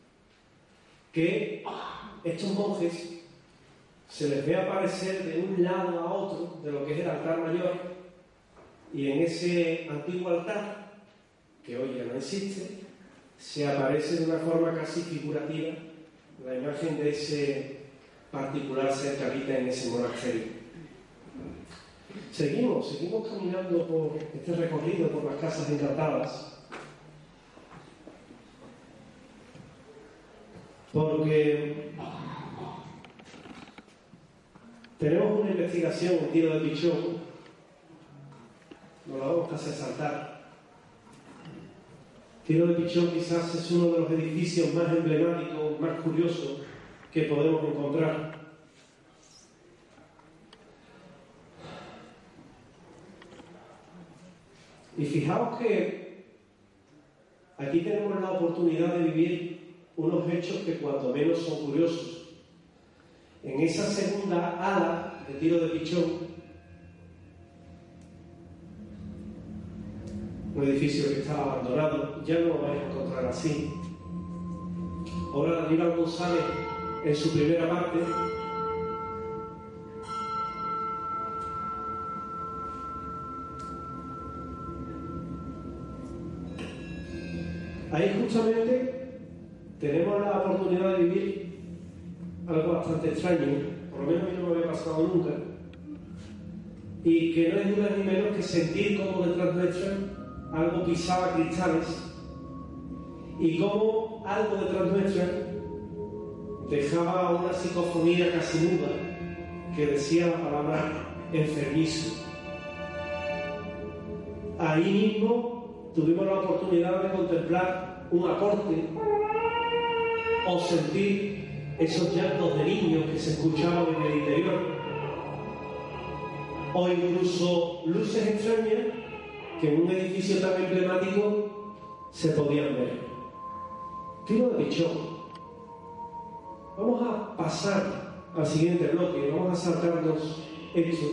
H: que estos monjes se les ve aparecer de un lado a otro de lo que es el altar mayor, y en ese antiguo altar, que hoy ya no existe, se aparece de una forma casi figurativa la imagen de ese particular ser que habita en ese monasterio. Seguimos caminando por este recorrido por las casas encantadas, porque tenemos una investigación en Tiro de Pichón, nos la vamos a hacer saltar. Tiro de Pichón quizás es uno de los edificios más emblemáticos, más curiosos que podemos encontrar. Y fijaos que aquí tenemos la oportunidad de vivir unos hechos que cuanto menos son curiosos. En esa segunda ala de Tiro de Pichón, un edificio que estaba abandonado, ya no lo vais a encontrar así. Obra de Aníbal González en su primera parte. Ahí justamente tenemos la oportunidad de vivir algo bastante extraño, por lo menos a mí no me había pasado nunca, y que no es ni más ni menos que sentir como detrás nuestra algo pisaba cristales y como algo detrás nuestra dejaba una psicofonía casi muda que decía la palabra enfermizo. Ahí mismo tuvimos la oportunidad de contemplar un acorde o sentir esos llantos de niños que se escuchaban en el interior, o incluso luces extrañas que en un edificio tan emblemático se podían ver. Tiro de Pichón. Vamos a pasar al siguiente bloque, vamos a saltarnos hechos,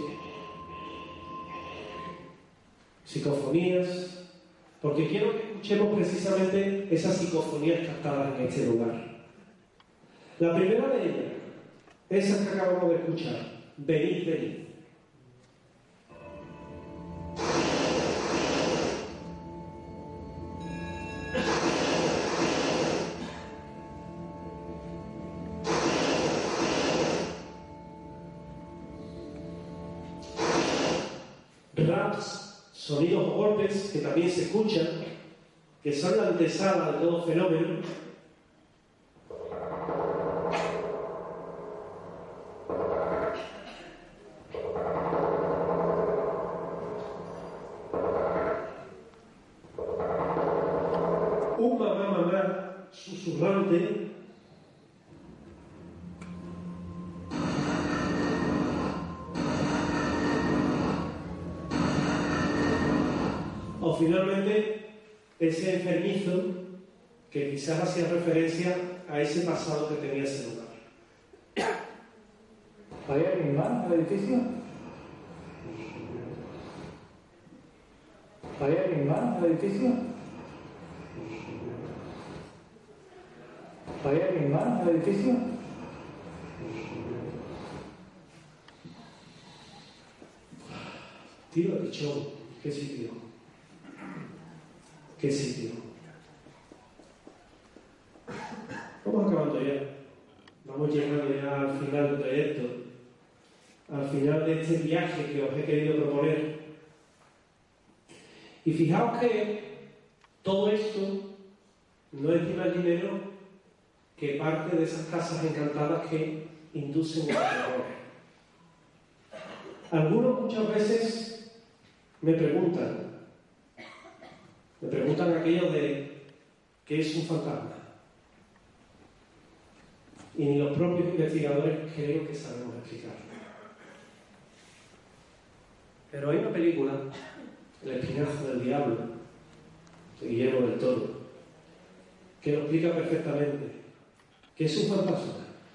H: psicofonías, porque quiero que escuchemos precisamente esas psicofonías captadas en este lugar. La primera de ellas, esa que acabamos de escuchar, venid, venid. Raps, sonidos o golpes que también se escuchan, que son la antesala de todo fenómeno. Un mamá susurrante. O finalmente ese enfermizo que quizás hacía referencia a ese pasado que tenía ese lugar.
D: ¿Hay alguien más en el edificio? ¿Hay alguien más en el edificio? ¿Hay alguien más en el edificio?
H: Tío, Pichón, qué sitio. Qué sitio. Vamos acabando ya. Vamos llegando ya al final del proyecto, al final de este viaje que os he querido proponer. Y fijaos que todo esto no es ni más ni menos que parte de esas casas encantadas que inducen el terror. Algunos muchas veces me preguntan aquello de ¿qué es un fantasma? Y ni los propios investigadores creo que sabemos explicarlo. Pero hay una película, El espinazo del diablo, de Guillermo del Toro, que lo explica perfectamente. ¿Qué es un fantasma?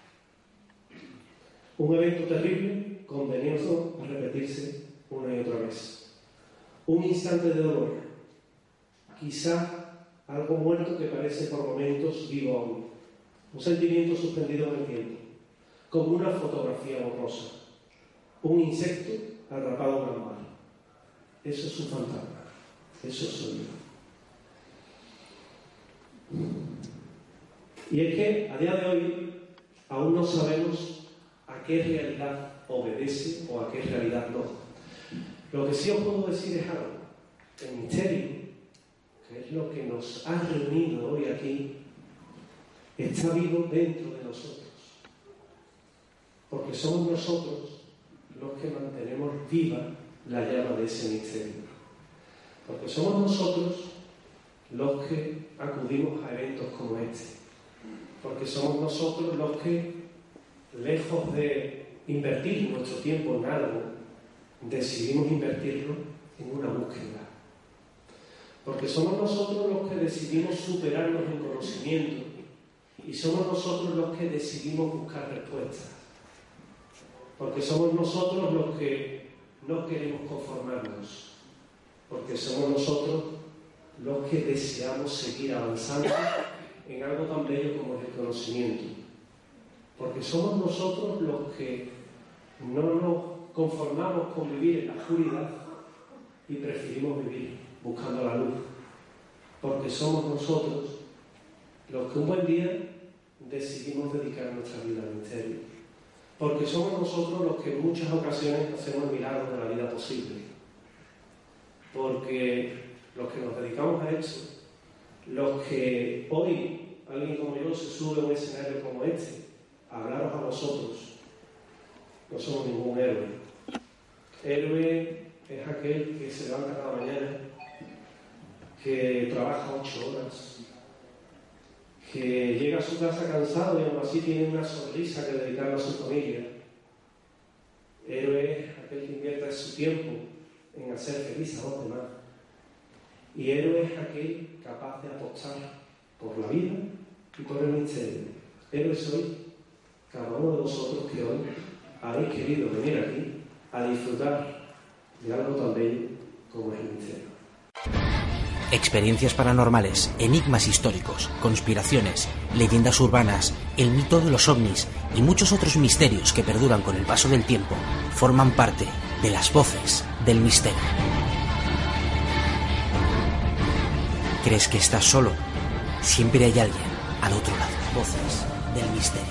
H: Un evento terrible, condenioso a repetirse una y otra vez. Un instante de dolor, quizá algo muerto que parece por momentos vivo aún. Un sentimiento suspendido en el tiempo, como una fotografía borrosa. Un insecto atrapado en el mar. Eso es un fantasma. Eso soy yo. Y es que a día de hoy aún no sabemos a qué realidad obedece o a qué realidad no. Lo que sí os puedo decir es algo. El misterio, que es lo que nos ha reunido hoy aquí, está vivo dentro de nosotros. Porque somos nosotros los que mantenemos viva la llama de ese misterio. Porque somos nosotros los que acudimos a eventos como este. Porque somos nosotros los que, lejos de invertir nuestro tiempo en algo, decidimos invertirlo en una búsqueda. Porque somos nosotros los que decidimos superarnos en conocimiento y somos nosotros los que decidimos buscar respuestas. Porque somos nosotros los que no queremos conformarnos. Porque somos nosotros los que deseamos seguir avanzando en algo tan bello como es el conocimiento. Porque somos nosotros los que no nos conformamos con vivir en la oscuridad y preferimos vivir buscando la luz. Porque somos nosotros los que un buen día decidimos dedicar nuestra vida al misterio. Porque somos nosotros los que en muchas ocasiones hacemos el milagro de la vida posible. Porque los que nos dedicamos a eso, los que hoy alguien como yo se sube a un escenario como este a hablaros a vosotros, no somos ningún héroe. Héroe es aquel que se levanta cada mañana, que trabaja 8 horas, que llega a su casa cansado y aún así tiene una sonrisa que dedicarle a su familia. Héroe es aquel que invierte su tiempo en hacer feliz a los demás. Y héroe es aquel capaz de apostar por la vida y por el misterio. Héroe soy cada uno de vosotros que hoy habéis querido venir aquí a disfrutar de algo tan bello como es el misterio.
I: Experiencias paranormales, enigmas históricos, conspiraciones, leyendas urbanas, el mito de los ovnis y muchos otros misterios que perduran con el paso del tiempo forman parte de las voces del misterio. ¿Crees que estás solo? Siempre hay alguien al otro lado. Voces del misterio.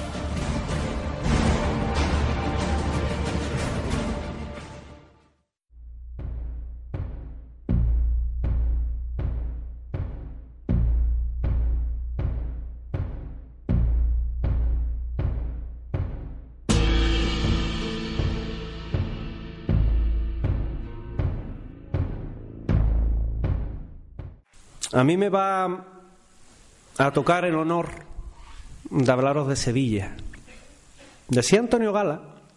B: A mí me va a tocar el honor de hablaros de Sevilla. Decía Antonio Gala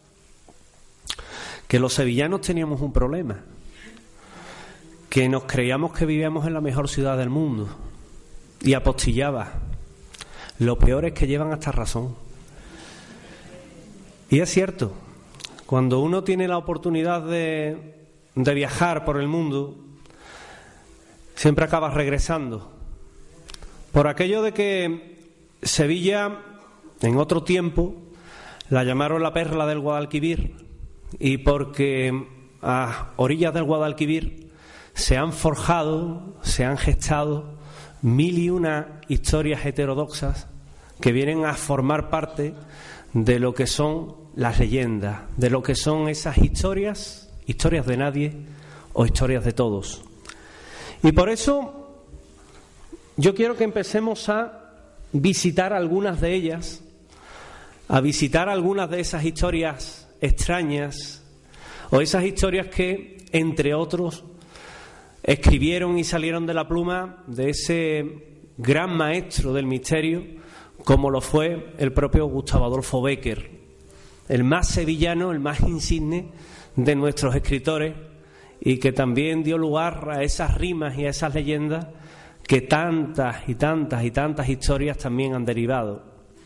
B: que los sevillanos teníamos un problema, que nos creíamos que vivíamos en la mejor ciudad del mundo, y apostillaba: lo peor es que llevan hasta razón. Y es cierto, cuando uno tiene la oportunidad de viajar por el mundo, siempre acabas regresando. Por aquello de que Sevilla, en otro tiempo, la llamaron la perla del Guadalquivir, y porque a orillas del Guadalquivir se han forjado, se han gestado 1001 historias heterodoxas que vienen a formar parte de lo que son las leyendas, de lo que son esas historias, historias de nadie o historias de todos. Y por eso yo quiero que empecemos a visitar algunas de ellas, a visitar algunas de esas historias extrañas o esas historias que, entre otros, escribieron y salieron de la pluma de ese gran maestro del misterio, como lo fue el propio Gustavo Adolfo Bécquer, el más sevillano, el más insigne de nuestros escritores, y que también dio lugar a esas rimas y a esas leyendas que tantas y tantas y tantas historias también han derivado.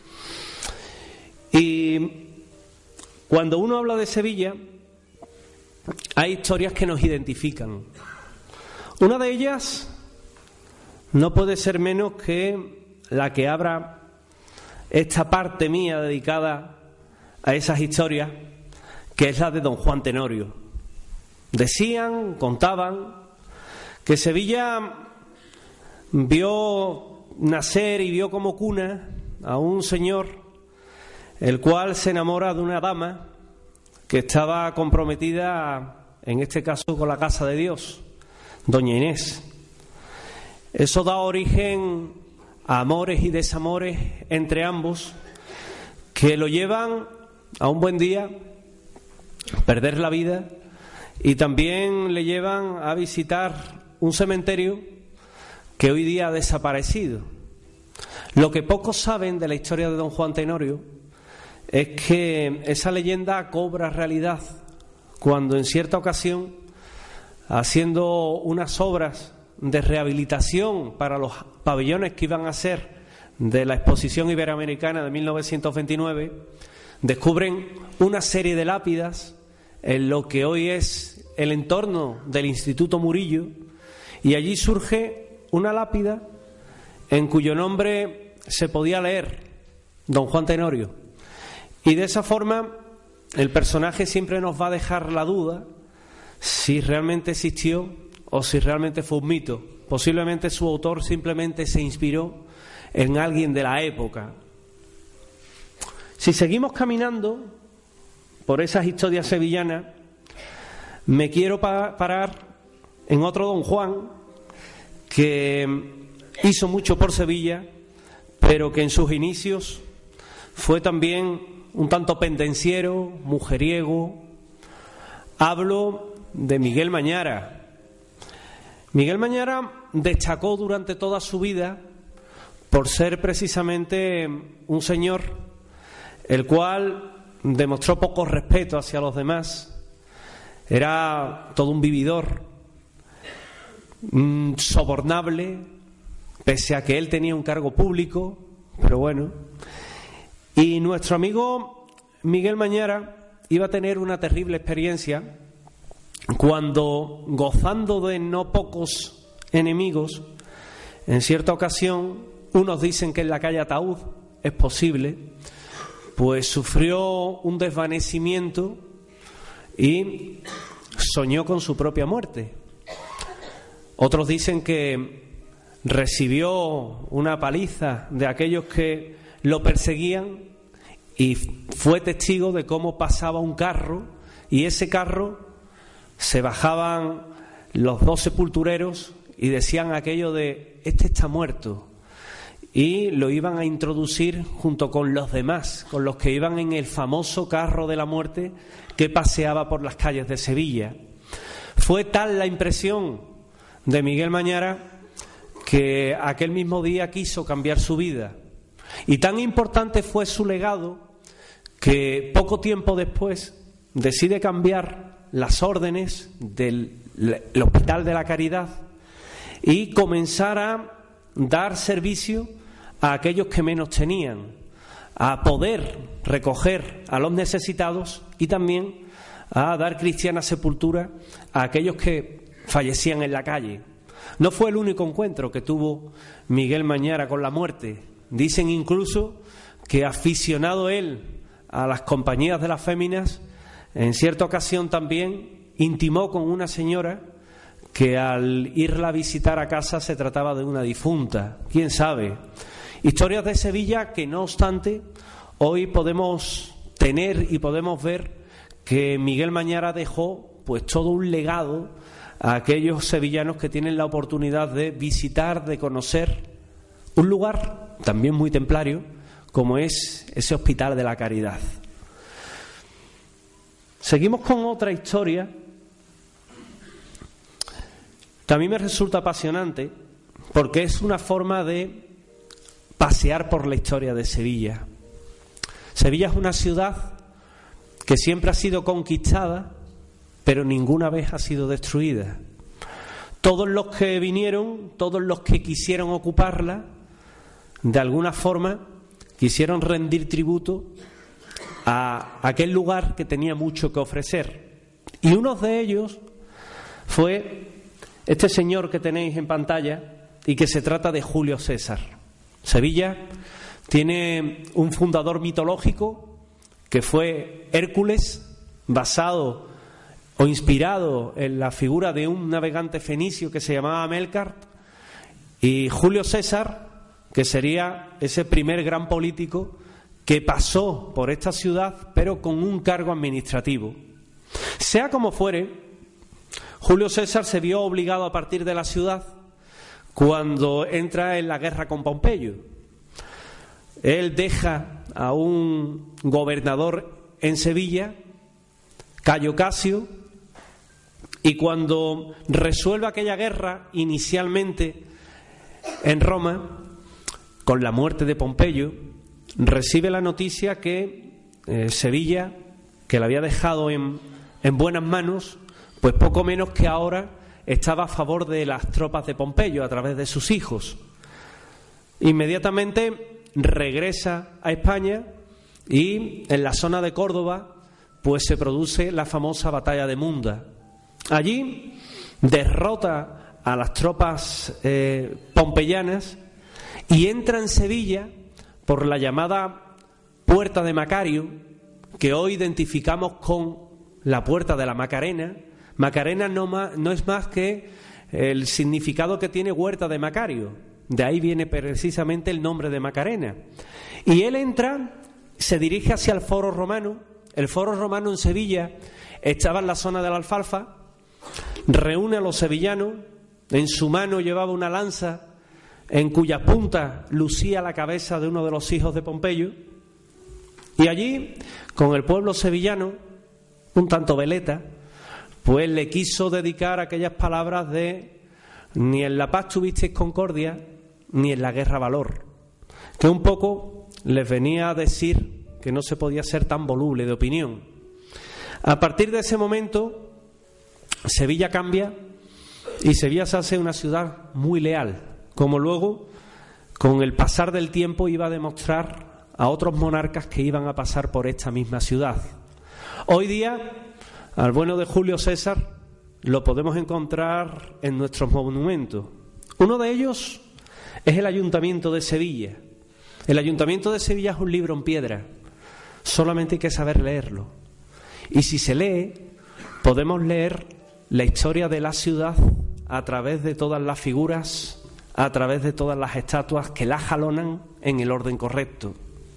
B: Y cuando uno habla de Sevilla, hay historias que nos identifican. Una de ellas no puede ser menos que la que abra esta parte mía dedicada a esas historias, que es la de don Juan Tenorio. Decían, contaban, que Sevilla vio nacer y vio como cuna a un señor, el cual se enamora de una dama que estaba comprometida, en este caso, con la casa de Dios, doña Inés. Eso da origen a amores y desamores entre ambos, que lo llevan a un buen día perder la vida, y también le llevan a visitar un cementerio que hoy día ha desaparecido. Lo que pocos saben de la historia de don Juan Tenorio es que esa leyenda cobra realidad cuando en cierta ocasión, haciendo unas obras de rehabilitación para los pabellones que iban a ser de la Exposición Iberoamericana de 1929, descubren una serie de lápidas en lo que hoy es el entorno del Instituto Murillo, y allí surge una lápida en cuyo nombre se podía leer don Juan Tenorio. Y de esa forma el personaje siempre nos va a dejar la duda si realmente existió o si realmente fue un mito. Posiblemente su autor simplemente se inspiró en alguien de la época. Si seguimos caminando por esas historias sevillanas, me quiero parar en otro don Juan que hizo mucho por Sevilla, pero que en sus inicios fue también un tanto pendenciero, mujeriego. Hablo de Miguel Mañara. Miguel Mañara destacó durante toda su vida por ser precisamente un señor el cual demostró poco respeto hacia los demás. Era todo un vividor, sobornable, pese a que él tenía un cargo público, pero bueno. Y nuestro amigo Miguel Mañara iba a tener una terrible experiencia cuando, gozando de no pocos enemigos, en cierta ocasión, unos dicen que en la calle Ataúd, es posible, pues sufrió un desvanecimiento y soñó con su propia muerte. Otros dicen que recibió una paliza de aquellos que lo perseguían y fue testigo de cómo pasaba un carro, y ese carro se bajaban los 2 sepultureros y decían aquello de: este está muerto, y lo iban a introducir junto con los demás, con los que iban en el famoso carro de la muerte que paseaba por las calles de Sevilla. Fue tal la impresión de Miguel Mañara que aquel mismo día quiso cambiar su vida, y tan importante fue su legado que poco tiempo después decide cambiar las órdenes del Hospital de la Caridad y comenzar a dar servicio a aquellos que menos tenían, a poder recoger a los necesitados y también a dar cristiana sepultura a aquellos que fallecían en la calle. No fue el único encuentro que tuvo Miguel Mañara con la muerte. Dicen incluso que, aficionado él a las compañías de las féminas, en cierta ocasión también intimó con una señora que al irla a visitar a casa se trataba de una difunta. ¿Quién sabe? Historias de Sevilla que, no obstante, hoy podemos tener y podemos ver que Miguel Mañara dejó pues todo un legado a aquellos sevillanos que tienen la oportunidad de visitar, de conocer un lugar también muy templario como es ese Hospital de la Caridad. Seguimos con otra historia. También me resulta apasionante porque es una forma de pasear por la historia de Sevilla. Sevilla es una ciudad que siempre ha sido conquistada, pero ninguna vez ha sido destruida. Todos los que vinieron, todos los que quisieron ocuparla, de alguna forma quisieron rendir tributo a aquel lugar que tenía mucho que ofrecer. Y uno de ellos fue este señor que tenéis en pantalla, y que se trata de Julio César. Sevilla tiene un fundador mitológico que fue Hércules, basado o inspirado en la figura de un navegante fenicio que se llamaba Melcar, y Julio César, que sería ese primer gran político que pasó por esta ciudad, pero con un cargo administrativo. Sea como fuere, Julio César se vio obligado a partir de la ciudad cuando entra en la guerra con Pompeyo. Él deja a un gobernador en Sevilla, Cayo Casio, y cuando resuelve aquella guerra inicialmente en Roma, con la muerte de Pompeyo, recibe la noticia que Sevilla, que la había dejado en buenas manos, pues poco menos que ahora estaba a favor de las tropas de Pompeyo a través de sus hijos. Inmediatamente regresa a España y en la zona de Córdoba pues se produce la famosa batalla de Munda. Allí derrota a las tropas pompeyanas y entra en Sevilla por la llamada Puerta de Macario, que hoy identificamos con la Puerta de la Macarena. Macarena no es más que el significado que tiene Huerta de Macario. De ahí viene precisamente el nombre de Macarena. Y él entra, se dirige hacia el Foro Romano. El Foro Romano en Sevilla estaba en la zona de la Alfalfa. Reúne a los sevillanos. En su mano llevaba una lanza en cuya punta lucía la cabeza de uno de los hijos de Pompeyo. Y allí, con el pueblo sevillano, un tanto veleta, pues le quiso dedicar aquellas palabras de: ni en la paz tuvisteis concordia, ni en la guerra valor, que un poco les venía a decir que no se podía ser tan voluble de opinión. A partir de ese momento, Sevilla cambia y Sevilla se hace una ciudad muy leal, como luego, con el pasar del tiempo, iba a demostrar a otros monarcas que iban a pasar por esta misma ciudad. Hoy día, al bueno de Julio César lo podemos encontrar en nuestros monumentos. Uno de ellos es el Ayuntamiento de Sevilla. El Ayuntamiento de Sevilla es un libro en piedra, solamente hay que saber leerlo. Y si se lee, podemos leer la historia de la ciudad a través de todas las figuras, a través de todas las estatuas que la jalonan en el orden correcto.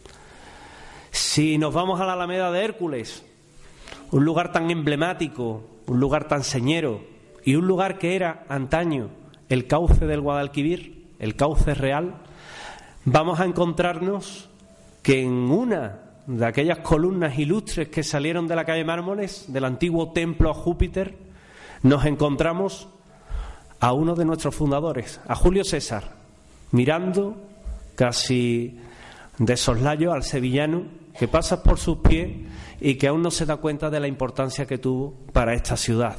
B: Si nos vamos a la Alameda de Hércules, un lugar tan emblemático, un lugar tan señero y un lugar que era antaño el cauce del Guadalquivir, el cauce real, vamos a encontrarnos que en una de aquellas columnas ilustres que salieron de la calle Mármoles, del antiguo templo a Júpiter, nos encontramos a uno de nuestros fundadores, a Julio César, mirando casi de soslayo al sevillano que pasa por sus pies y que aún no se da cuenta de la importancia que tuvo para esta ciudad.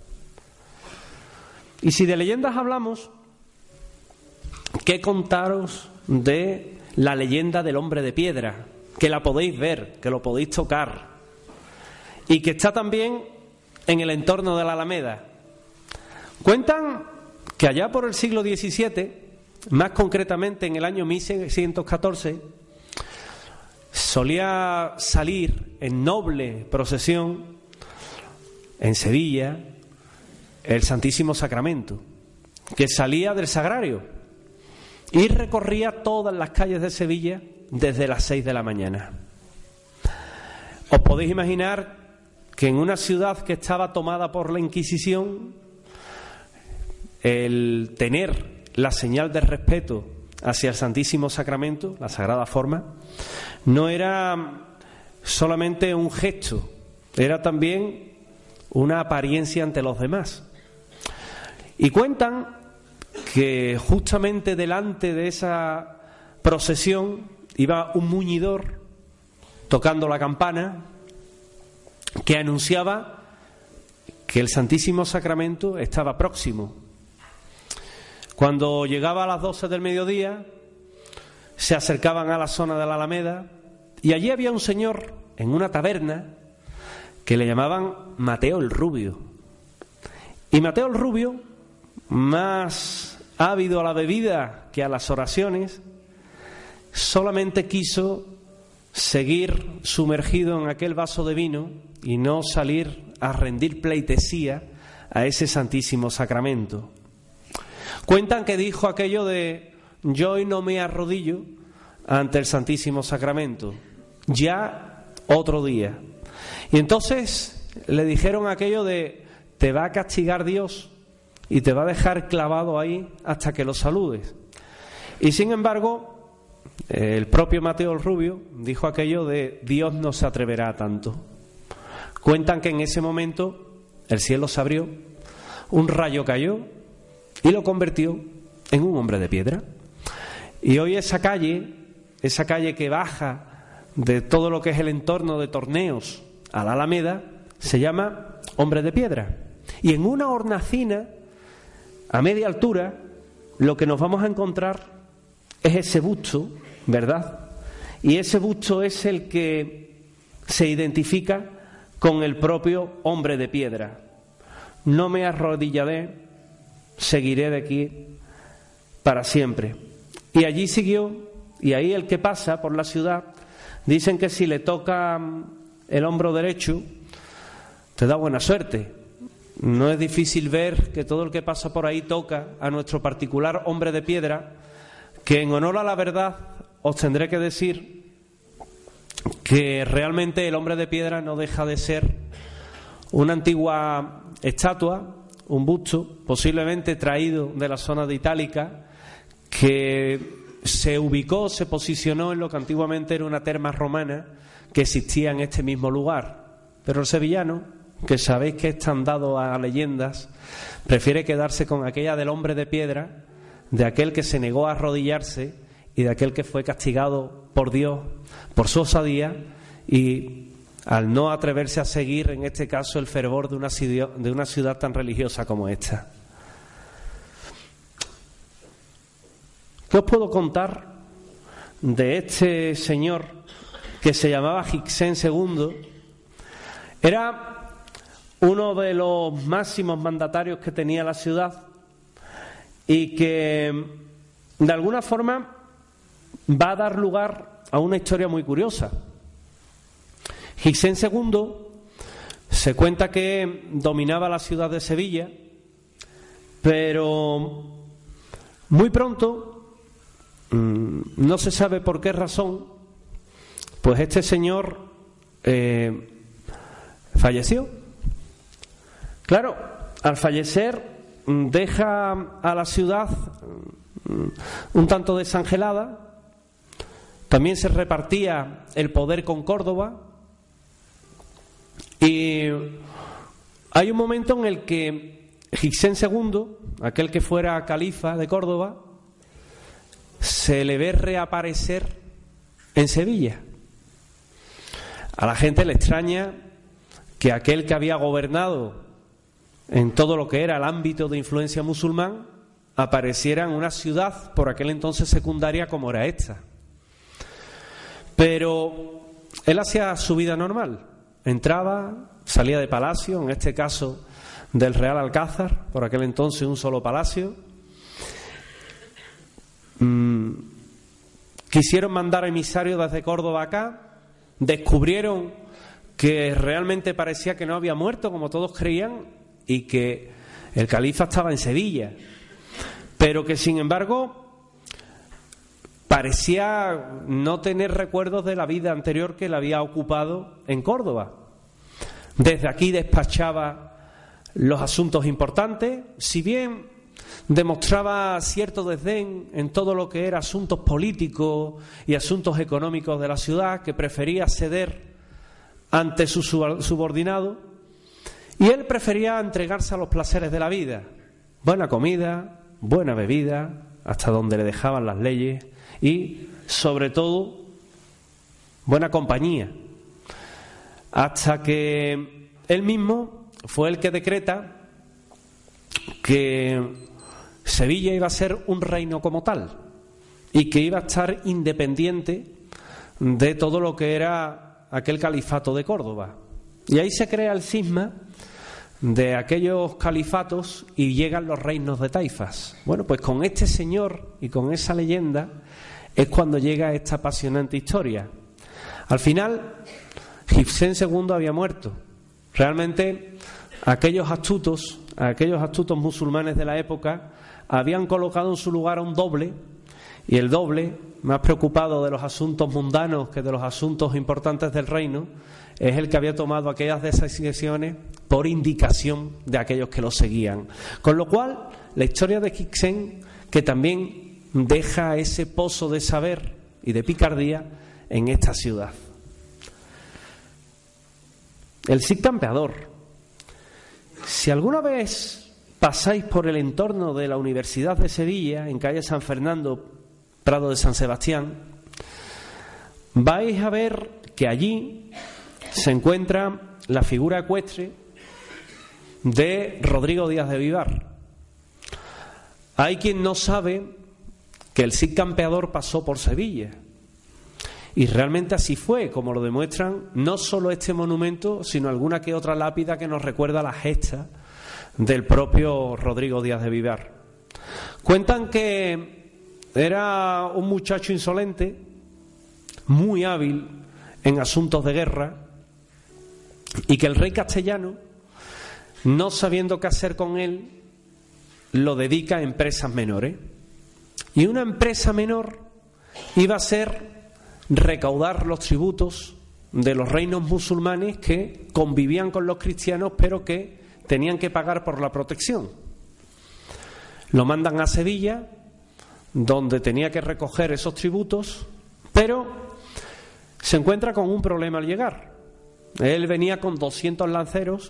B: Y si de leyendas hablamos, ¿qué contaros de la leyenda del hombre de piedra? Que la podéis ver, que lo podéis tocar y que está también en el entorno de la Alameda. Cuentan que allá por el siglo XVII más concretamente en el año 1614, solía salir en noble procesión en Sevilla el Santísimo Sacramento, que salía del Sagrario y recorría todas las calles de Sevilla desde las 6 de la mañana. Os podéis imaginar que en una ciudad que estaba tomada por la Inquisición, el tener la señal de respeto hacia el Santísimo Sacramento, la Sagrada Forma, no era solamente un gesto, era también una apariencia ante los demás. Y cuentan que justamente delante de esa procesión iba un muñidor tocando la campana que anunciaba que el Santísimo Sacramento estaba próximo. Cuando llegaba a las 12 del mediodía, se acercaban a la zona de la Alameda y allí había un señor en una taberna que le llamaban Mateo el Rubio. Y Mateo el Rubio, más ávido a la bebida que a las oraciones, solamente quiso seguir sumergido en aquel vaso de vino y no salir a rendir pleitesía a ese Santísimo Sacramento. Cuentan que dijo aquello de: yo hoy no me arrodillo ante el Santísimo Sacramento, ya otro día. Y entonces le dijeron aquello de: te va a castigar Dios y te va a dejar clavado ahí hasta que lo saludes. Y sin embargo, el propio Mateo el Rubio dijo aquello de: Dios no se atreverá a tanto. Cuentan que en ese momento el cielo se abrió, un rayo cayó y lo convirtió en un hombre de piedra. Y hoy esa calle que baja de todo lo que es el entorno de Torneos a la Alameda, se llama Hombre de Piedra. Y en una hornacina a media altura lo que nos vamos a encontrar es ese busto, ¿verdad? Y ese busto es el que se identifica con el propio Hombre de Piedra. No me arrodillaré, seguiré de aquí para siempre. Y allí siguió, y ahí el que pasa por la ciudad, dicen que si le toca el hombro derecho, te da buena suerte. No es difícil ver que todo el que pasa por ahí toca a nuestro particular Hombre de Piedra, que en honor a la verdad os tendré que decir que realmente el Hombre de Piedra no deja de ser una antigua estatua, un busto, posiblemente traído de la zona de Itálica, que se ubicó, se posicionó en lo que antiguamente era una terma romana que existía en este mismo lugar. Pero el sevillano, que sabéis que es tan dado a leyendas, prefiere quedarse con aquella del Hombre de Piedra, de aquel que se negó a arrodillarse y de aquel que fue castigado por Dios por su osadía y al no atreverse a seguir, en este caso, el fervor de una ciudad tan religiosa como esta. ¿Qué os puedo contar de este señor que se llamaba Jixén II? Era uno de los máximos mandatarios que tenía la ciudad y que de alguna forma va a dar lugar a una historia muy curiosa. Jixén II se cuenta que dominaba la ciudad de Sevilla, pero muy pronto, no se sabe por qué razón, pues este señor falleció. Claro, al fallecer deja a la ciudad un tanto desangelada. También se repartía el poder con Córdoba y hay un momento en el que Jixén II, aquel que fuera califa de Córdoba, se le ve reaparecer en Sevilla. A la gente le extraña que aquel que había gobernado en todo lo que era el ámbito de influencia musulmán apareciera en una ciudad por aquel entonces secundaria como era esta. Pero él hacía su vida normal, entraba, salía de palacio, en este caso del Real Alcázar, por aquel entonces un solo palacio,
H: quisieron mandar emisarios desde Córdoba acá, descubrieron que realmente parecía que no había muerto, como todos creían, y que el califa estaba en Sevilla, pero que sin embargo parecía no tener recuerdos de la vida anterior que le había ocupado en Córdoba. Desde aquí despachaba los asuntos importantes, si bien demostraba cierto desdén en todo lo que era asuntos políticos y asuntos económicos de la ciudad, que prefería ceder ante su subordinado, y él prefería entregarse a los placeres de la vida: buena comida, buena bebida, hasta donde le dejaban las leyes, y sobre todo buena compañía, hasta que él mismo fue el que decreta que Sevilla iba a ser un reino como tal y que iba a estar independiente de todo lo que era aquel califato de Córdoba. Y ahí se crea el cisma de aquellos califatos y llegan los reinos de taifas. Bueno, pues con este señor y con esa leyenda es cuando llega esta apasionante historia. Al final, Hifsén II había muerto. Realmente aquellos astutos musulmanes de la época habían colocado en su lugar a un doble, y el doble, más preocupado de los asuntos mundanos que de los asuntos importantes del reino, es el que había tomado aquellas decisiones por indicación de aquellos que lo seguían. Con lo cual, la historia de Hifsén, que también deja ese pozo de saber y de picardía en esta ciudad. El Cid Campeador. Si alguna vez pasáis por el entorno de la Universidad de Sevilla, en calle San Fernando, Prado de San Sebastián, vais a ver que allí se encuentra la figura ecuestre de Rodrigo Díaz de Vivar. Hay quien no sabe que el Cid Campeador pasó por Sevilla, y realmente así fue, como lo demuestran no solo este monumento, sino alguna que otra lápida que nos recuerda la gesta del propio Rodrigo Díaz de Vivar. Cuentan que era un muchacho insolente, muy hábil en asuntos de guerra, y que el rey castellano, no sabiendo qué hacer con él, lo dedica a empresas menores. Y una empresa menor iba a ser recaudar los tributos de los reinos musulmanes que convivían con los cristianos, pero que tenían que pagar por la protección. Lo mandan a Sevilla, donde tenía que recoger esos tributos, pero se encuentra con un problema al llegar. Él venía con 200 lanceros,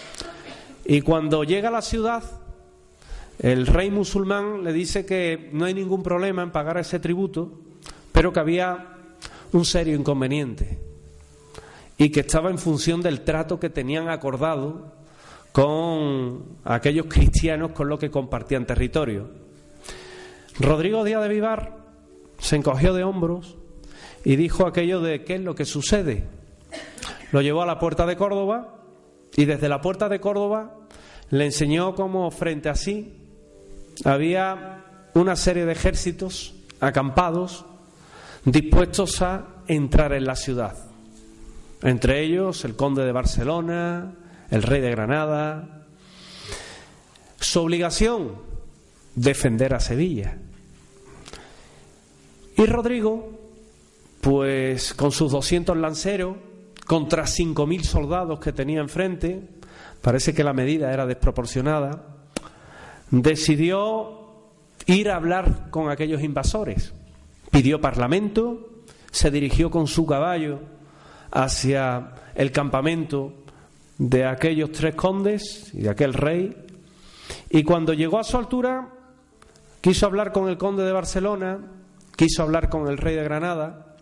H: y cuando llega a la ciudad, el rey musulmán le dice que no hay ningún problema en pagar ese tributo, pero que había un serio inconveniente, y que estaba en función del trato que tenían acordado con aquellos cristianos con los que compartían territorio. Rodrigo Díaz de Vivar se encogió de hombros y dijo aquello de ¿qué es lo que sucede? Lo llevó a la puerta de Córdoba, y desde la puerta de Córdoba le enseñó cómo frente a sí había una serie de ejércitos acampados dispuestos a entrar en la ciudad, entre ellos el conde de Barcelona, el rey de Granada. Su obligación, defender a Sevilla. Y Rodrigo, pues con sus 200 lanceros contra 5.000 soldados que tenía enfrente, parece que la medida era desproporcionada, decidió ir a hablar con aquellos invasores. Pidió parlamento, se dirigió con su caballo hacia el campamento de aquellos 3 condes y de aquel rey, y cuando llegó a su altura quiso hablar con el conde de Barcelona, quiso hablar con el rey de Granada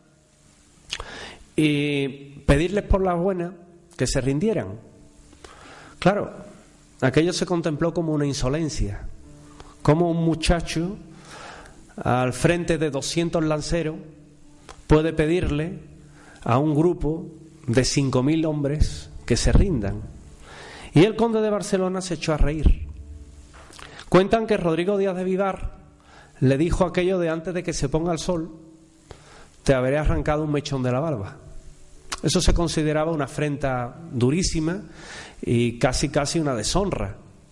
H: y pedirles por la buena que se rindieran. Claro, aquello se contempló como una insolencia, como un muchacho al frente de 200 lanceros puede pedirle a un grupo de 5.000 hombres que se rindan. Y el conde de Barcelona se echó a reír. Cuentan que Rodrigo Díaz de Vivar
B: le dijo aquello de: antes de que se ponga el sol, te habré arrancado un mechón de la barba. Eso se consideraba una afrenta durísima y casi una deshonra.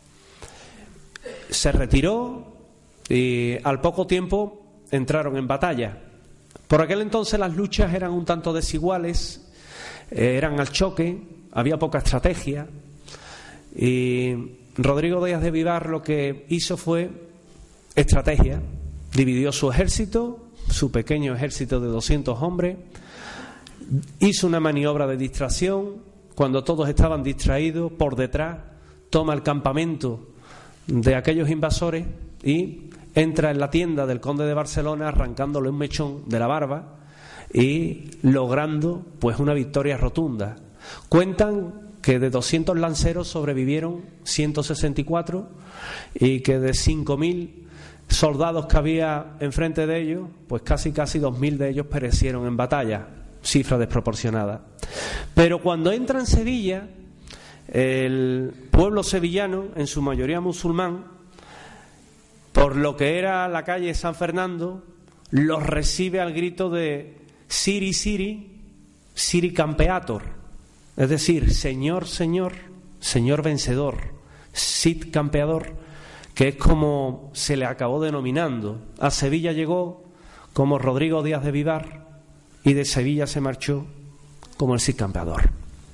B: Se retiró y al poco tiempo entraron en batalla. Por aquel entonces las luchas eran un tanto desiguales, eran al choque, había poca estrategia, y Rodrigo Díaz de Vivar lo que hizo fue estrategia. Dividió su ejército, su pequeño ejército de 200 hombres, hizo una maniobra de distracción. Cuando todos estaban distraídos, por detrás toma el campamento de aquellos invasores y entra en la tienda del conde de Barcelona arrancándole un mechón de la barba y logrando pues una victoria rotunda. Cuentan que de 200 lanceros sobrevivieron 164 y que de 5.000 soldados que había enfrente de ellos, pues casi 2.000 de ellos perecieron en batalla, cifra desproporcionada. Pero cuando entra en Sevilla, el pueblo sevillano, en su mayoría musulmán, por lo que era la calle San Fernando, los recibe al grito de Siri, Siri, Siri Campeator, es decir, Señor, Señor, Señor vencedor, Cid campeador, que es como se le acabó denominando. A Sevilla llegó como Rodrigo Díaz de Vivar y de Sevilla se marchó como el Cid campeador.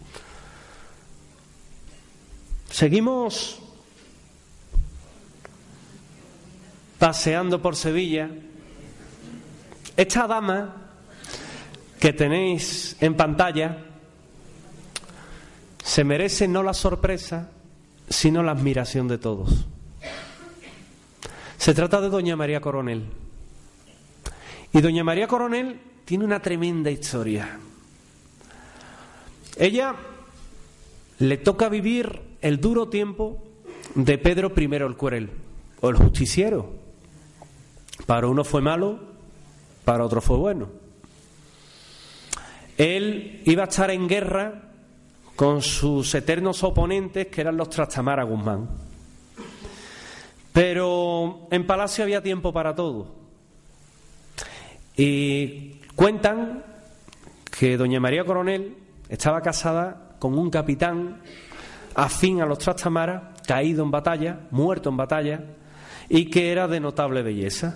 B: Seguimos paseando por Sevilla. Esta dama que tenéis en pantalla se merece no la sorpresa, sino la admiración de todos. Se trata de doña María Coronel. Y doña María Coronel tiene una tremenda historia. Ella le toca vivir el duro tiempo de Pedro I el Cruel, o el Justiciero. Para uno fue malo, para otro fue bueno. Él iba a estar en guerra con sus eternos oponentes, que eran los Trastamara Guzmán. Pero en Palacio había tiempo para todo. Y cuentan que doña María Coronel estaba casada con un capitán afín a los Trastamara, caído en batalla, muerto en batalla, y que era de notable belleza.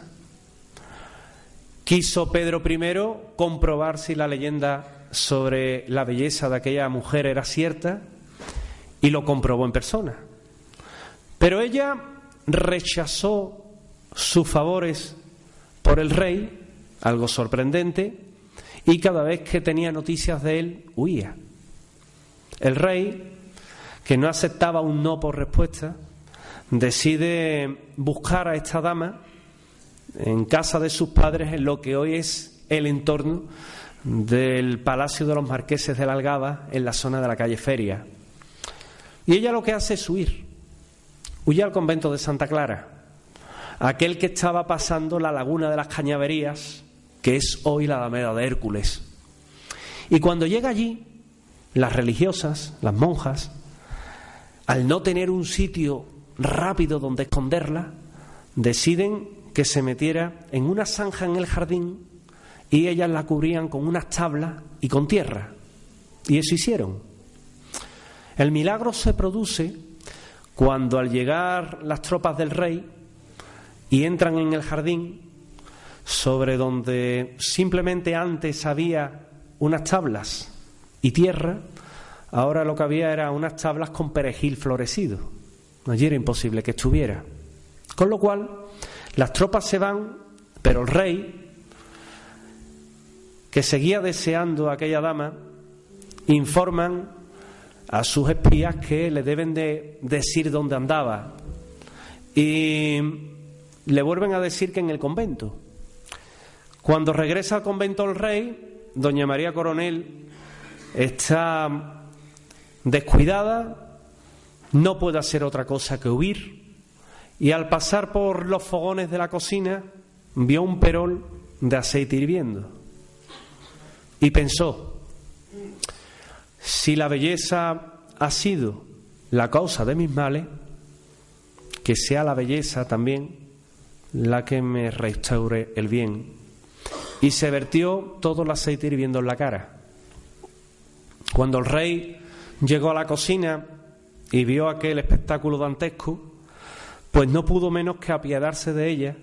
B: Quiso Pedro I comprobar si la leyenda sobre la belleza de aquella mujer era cierta, y lo comprobó en persona. Pero ella rechazó sus favores por el rey, algo sorprendente, y cada vez que tenía noticias de él, huía. El rey, que no aceptaba un no por respuesta, decide buscar a esta dama en casa de sus padres, en lo que hoy es el entorno del Palacio de los Marqueses de la Algaba, en la zona de la calle Feria. Y ella lo que hace es huir. Huye al convento de Santa Clara, aquel que estaba pasando la laguna de las Cañaverías, que es hoy la Alameda de Hércules. Y cuando llega allí, las religiosas, las monjas, al no tener un sitio rápido donde esconderla, deciden que se metiera en una zanja en el jardín y ellas la cubrían con unas tablas y con tierra. Y eso hicieron. El milagro se produce cuando, al llegar las tropas del rey y entran en el jardín, sobre donde simplemente antes había unas tablas y tierra, ahora lo que había era unas tablas con perejil florecido. Allí era imposible que estuviera. Con lo cual, las tropas se van, pero el rey, que seguía deseando a aquella dama, informan a sus espías que le deben de decir dónde andaba. Y le vuelven a decir que en el convento. Cuando regresa al convento el rey, doña María Coronel está descuidada, no puede hacer otra cosa que huir, y al pasar por los fogones de la cocina vio un perol de aceite hirviendo y pensó: si la belleza ha sido la causa de mis males, que sea la belleza también
H: la que me restaure el bien. Y se vertió todo el aceite hirviendo en la cara. Cuando el rey llegó a la cocina y vio aquel espectáculo dantesco, pues no pudo menos que apiadarse de ella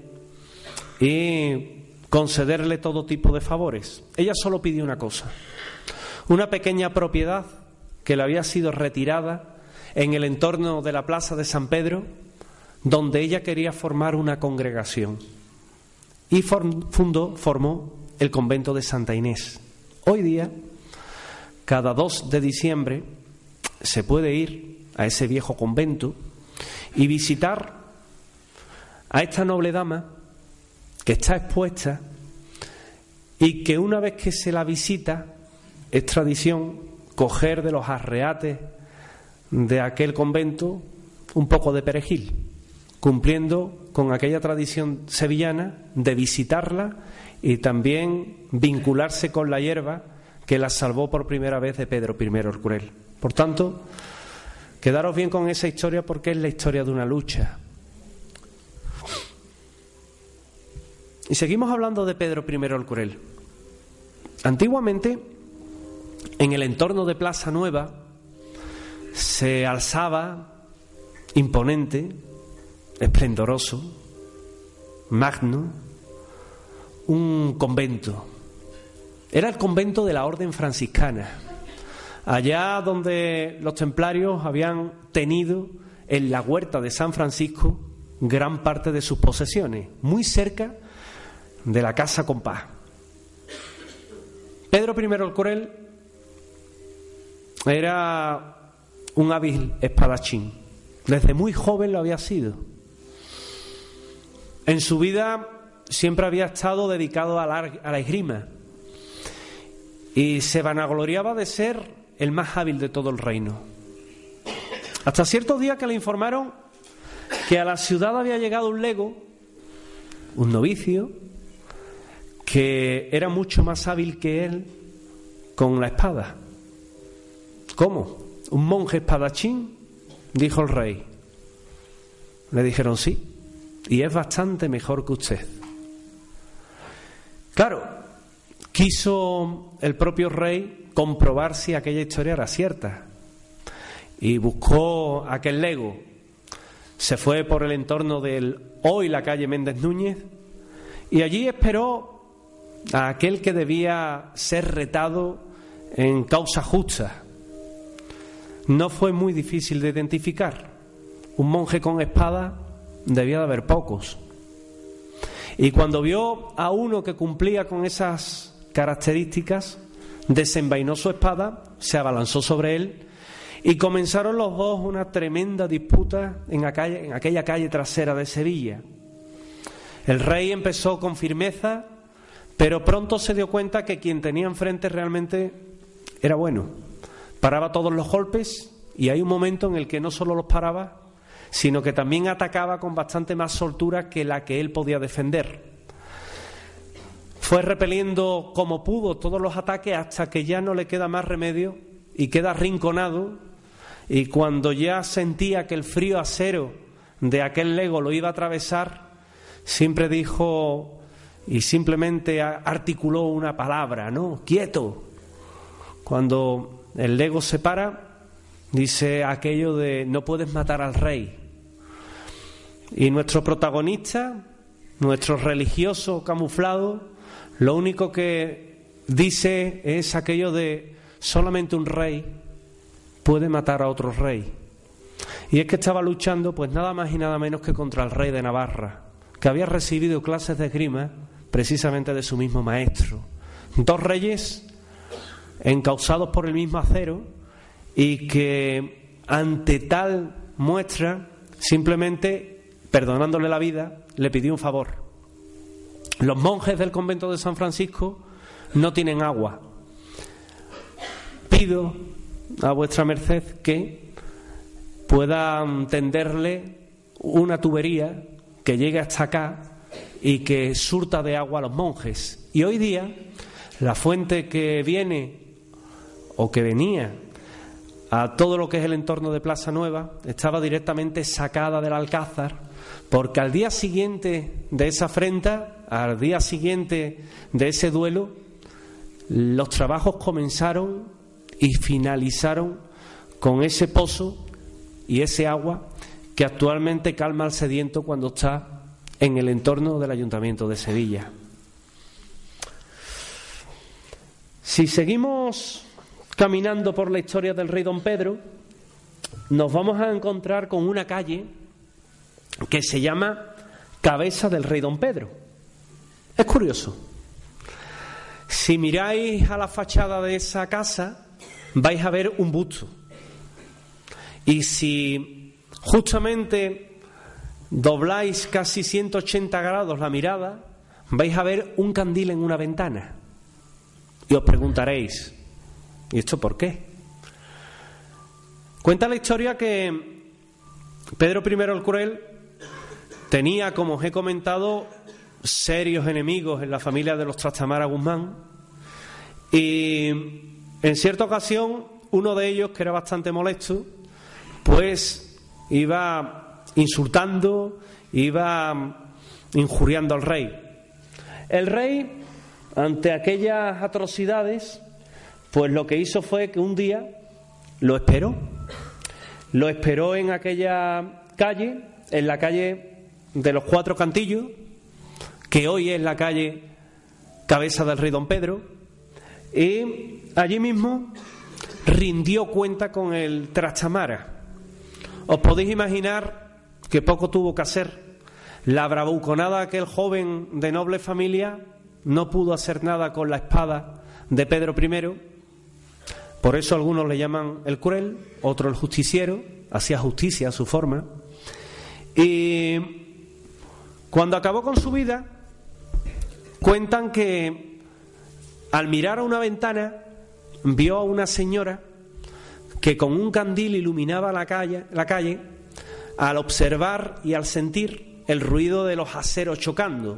H: y concederle todo tipo de favores. Ella solo pidió una cosa: una pequeña propiedad que le había sido retirada en el entorno de la plaza de San Pedro, donde ella quería formar una congregación, y formó el convento de Santa Inés. Hoy día, cada 2 de diciembre, se puede ir a ese viejo convento y visitar a esta noble dama que está expuesta, y que una vez que se la visita es tradición coger de los arreates de aquel convento un poco de perejil, cumpliendo con aquella tradición sevillana de visitarla y también vincularse con la hierba que la salvó por primera vez de Pedro I el Cruel. Por tanto, quedaros bien con esa historia, porque es la historia de una lucha. Y seguimos hablando de Pedro I el Cruel. Antiguamente, en el entorno de Plaza Nueva, se alzaba imponente, esplendoroso, magno, un convento. Era el convento de la Orden Franciscana, allá donde los templarios habían tenido en la huerta de San Francisco gran parte de sus posesiones, muy cerca de la Casa Compás. Pedro I el Cruel era un hábil espadachín. Desde muy joven lo había sido. En su vida siempre había estado dedicado a la esgrima y se vanagloriaba de ser el más hábil de todo el reino. Hasta cierto día que le informaron que a la ciudad había llegado un lego, un novicio, que era mucho más hábil que él con la espada. ¿Cómo? ¿Un monje espadachín? Dijo el rey. Le dijeron sí, y es bastante mejor que usted. Claro, quiso el propio rey comprobar si aquella historia era cierta, y buscó aquel lego. Se fue por el entorno del hoy la calle Méndez Núñez, y allí esperó a aquel que debía ser retado en causa justa. No fue muy difícil de identificar. Un monje con espada debía de haber pocos. Y cuando vio a uno que cumplía con esas características, desenvainó su espada, se abalanzó sobre él y comenzaron los dos una tremenda disputa en aquella calle trasera de Sevilla. El rey empezó con firmeza, pero pronto se dio cuenta que quien tenía enfrente realmente era bueno. Paraba todos los golpes, y hay un momento en el que no solo los paraba, sino que también atacaba con bastante más soltura que la que él podía defender. Fue repeliendo como pudo todos los ataques hasta que ya no le queda más remedio y queda arrinconado, y cuando ya sentía que el frío acero de aquel lego lo iba a atravesar, siempre dijo y simplemente articuló una palabra, ¿no? ¡Quieto! Cuando el lego se para, dice aquello de no puedes matar al rey. Y nuestro protagonista, nuestro religioso camuflado, lo único que dice es aquello de solamente un rey puede matar a otro rey. Y es que estaba luchando pues nada más y nada menos que contra el rey de Navarra, que había recibido clases de esgrima precisamente de su mismo maestro. Dos reyes encausados por el mismo acero, y que ante tal muestra, simplemente perdonándole la vida, le pidió un favor. Los monjes del convento de San Francisco no tienen agua. Pido a vuestra merced que pueda tenderle una tubería que llegue hasta acá y que surta de agua a los monjes. Y hoy día la fuente que viene o que venía a todo lo que es el entorno de Plaza Nueva estaba directamente sacada del Alcázar porque al día siguiente de esa afrenta, al día siguiente de ese duelo, los trabajos comenzaron y finalizaron con ese pozo y ese agua que actualmente calma al sediento cuando está en el entorno del Ayuntamiento de Sevilla. Si seguimos caminando por la historia del rey Don Pedro, nos vamos a encontrar con una calle que se llama Cabeza del Rey Don Pedro. Es curioso. Si miráis a la fachada de esa casa, vais a ver un busto. Y si justamente dobláis casi 180 grados la mirada, vais a ver un candil en una ventana. Y os preguntaréis, ¿y esto por qué? Cuenta la historia que Pedro I el Cruel tenía, como os he comentado, serios enemigos en la familia de los Trastamara Guzmán, y en cierta ocasión uno de ellos, que era bastante molesto, pues iba insultando, iba injuriando al rey. El rey, ante aquellas atrocidades, pues lo que hizo fue que un día lo esperó en aquella calle, en la calle de los Cuatro Cantillos, que hoy es la calle Cabeza del Rey Don Pedro, y allí mismo rindió cuenta con el Trastamara. Os podéis imaginar que poco tuvo que hacer. La bravuconada de aquel joven de noble familia no pudo hacer nada con la espada de Pedro I. Por eso algunos le llaman el cruel, otros el justiciero. Hacía justicia a su forma. Y cuando acabó con su vida, cuentan que al mirar a una ventana vio a una señora que con un candil iluminaba la calle al observar y al sentir el ruido de los aceros chocando.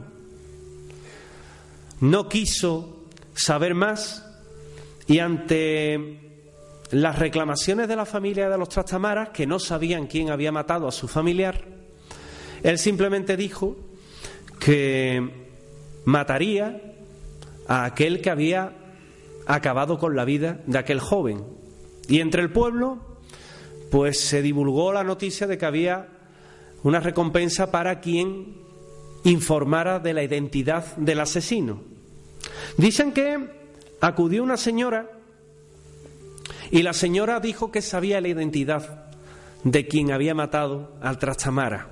H: No quiso saber más y ante las reclamaciones de la familia de los Trastamaras, que no sabían quién había matado a su familiar, él simplemente dijo que mataría a aquel que había acabado con la vida de aquel joven. Y entre el pueblo pues se divulgó la noticia de que había una recompensa para quien informara de la identidad del asesino. Dicen que acudió una señora y la señora dijo que sabía la identidad de quien había matado al Trastamara.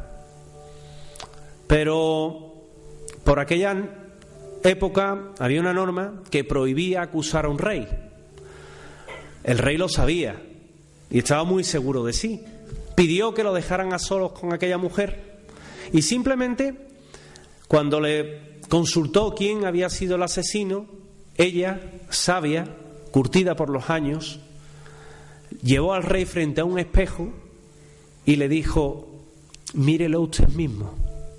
H: Pero por aquella época había una norma que prohibía acusar a un rey. El rey lo sabía y estaba muy seguro de sí. Pidió que lo dejaran a solos con aquella mujer y simplemente, cuando le consultó quién había sido el asesino, ella, sabia, curtida por los años, llevó al rey frente a un espejo y le dijo: mírelo usted mismo.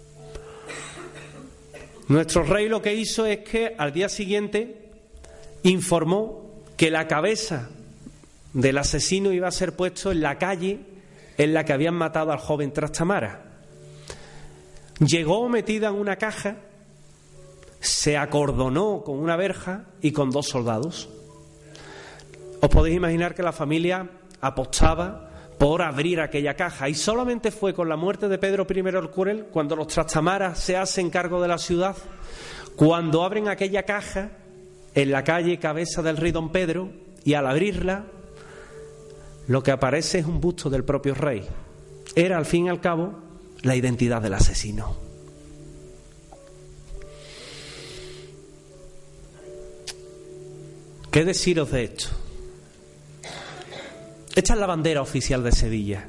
H: Nuestro rey lo que hizo es que al día siguiente informó que la cabeza del asesino iba a ser puesto en la calle en la que habían matado al joven Trastamara. Llegó metida en una caja, se acordonó con una verja y con 2 soldados. Os podéis imaginar que la familia apostaba por abrir aquella caja, y solamente fue con la muerte de Pedro I el Cruel, cuando los Trastamaras se hacen cargo de la ciudad, cuando abren aquella caja en la calle Cabeza del Rey Don Pedro, y al abrirla lo que aparece es un busto del propio rey. Era, al fin y al cabo, la identidad del asesino. ¿Qué deciros de esto? Esta es la bandera oficial de Sevilla.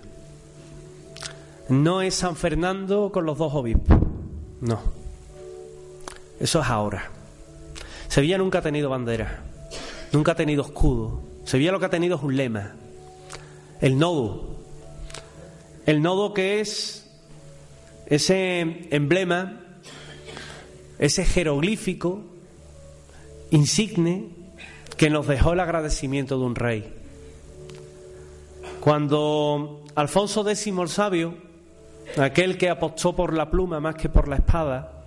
H: No es San Fernando con los 2 obispos. No. Eso es ahora. Sevilla nunca ha tenido bandera. Nunca ha tenido escudo. Sevilla lo que ha tenido es un lema. El nodo. El nodo, que es ese emblema, ese jeroglífico insigne que nos dejó el agradecimiento de un rey. Cuando Alfonso X el Sabio
B: aquel que apostó por la pluma más que por la espada,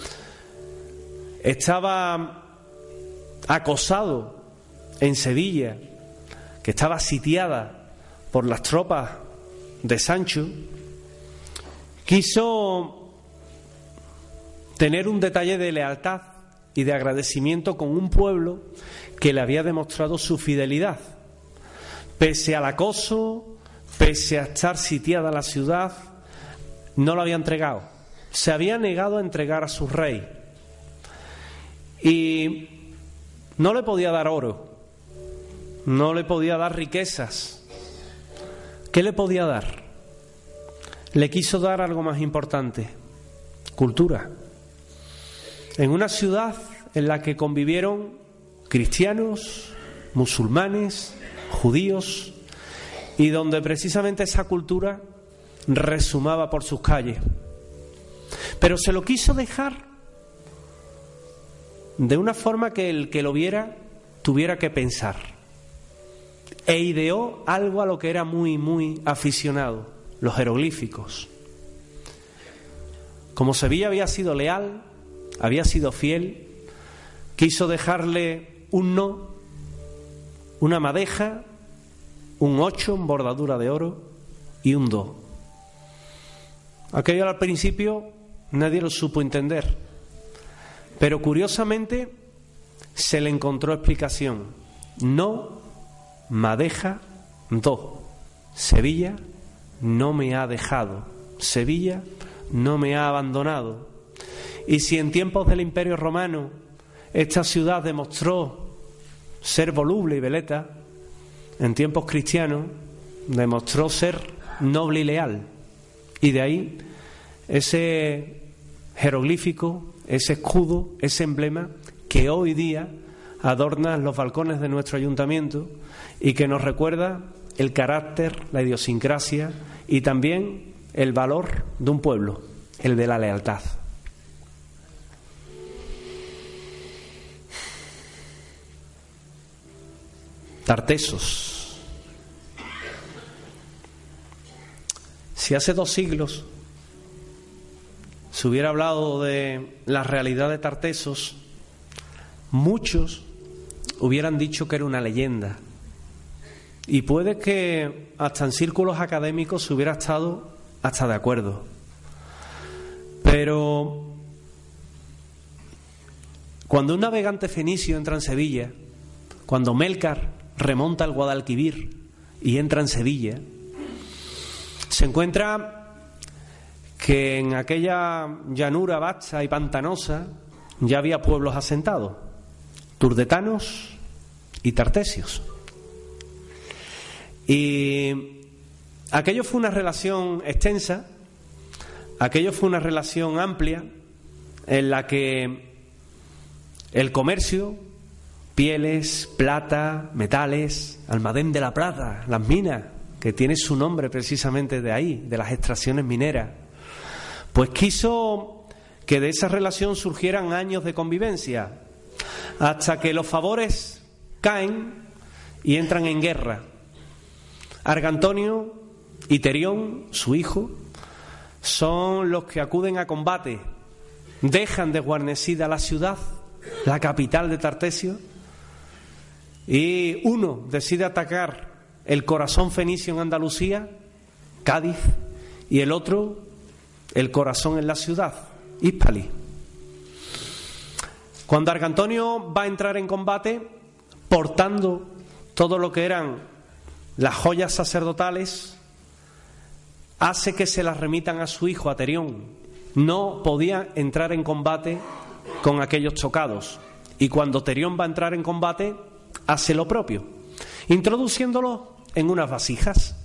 B: estaba acosado en Sevilla, que estaba sitiada por las tropas de Sancho, quiso tener un detalle de lealtad y de agradecimiento con un pueblo que le había demostrado su fidelidad. Pese al acoso, pese a estar sitiada la ciudad, no lo había entregado. Se había negado a entregar a su rey. Y no le podía dar oro, no le podía dar riquezas. ¿Qué le podía dar? Le quiso dar algo más importante: cultura. En una ciudad en la que convivieron cristianos, musulmanes, judíos, y donde precisamente esa cultura resumaba por sus calles. Pero se lo quiso dejar de una forma que el que lo viera tuviera que pensar. E ideó algo a lo que era muy aficionado: los jeroglíficos. Como Sevilla había sido leal, había sido fiel, quiso dejarle un no, una madeja, un 8 en bordadura de oro y un do. Aquello al principio nadie lo supo entender, pero curiosamente se le encontró explicación. No, madeja, do. Sevilla no me ha dejado, Sevilla no me ha abandonado. Y si en tiempos del Imperio Romano esta ciudad demostró ser voluble y veleta, en tiempos cristianos demostró ser noble y leal. Y de ahí ese jeroglífico, ese escudo, ese emblema que hoy día adorna los balcones de nuestro ayuntamiento y que nos recuerda el carácter, la idiosincrasia y también el valor de un pueblo, el de la lealtad. Tartesos. Si hace 2 siglos se hubiera hablado de la realidad de Tartesos, muchos hubieran dicho que era una leyenda. Y puede que hasta en círculos académicos se hubiera estado hasta de acuerdo. Pero cuando un navegante fenicio entra en Sevilla, cuando Melcar remonta el Guadalquivir y entra en Sevilla, se encuentra que en aquella llanura vasta y pantanosa ya había pueblos asentados, turdetanos y tartesios. Y aquello fue una relación extensa, aquello fue una relación amplia en la que el comercio, pieles, plata, metales, Almadén de la Plata, las minas, que tiene su nombre precisamente de ahí, de las extracciones mineras, pues quiso que de esa relación surgieran años de convivencia, hasta que los favores caen y entran en guerra. Argantonio y Terión, su hijo, son los que acuden a combate, dejan desguarnecida la ciudad, la capital de Tartesio, y uno decide atacar el corazón fenicio en Andalucía, Cádiz, y el otro el corazón en la ciudad, Hispali. Cuando Argantonio va a entrar en combate, portando todo lo que eran las joyas sacerdotales, hace que se las remitan a su hijo, a Terión. No podía entrar en combate con aquellos tocados. Y cuando Terión va a entrar en combate, hace lo propio, introduciéndolo en unas vasijas.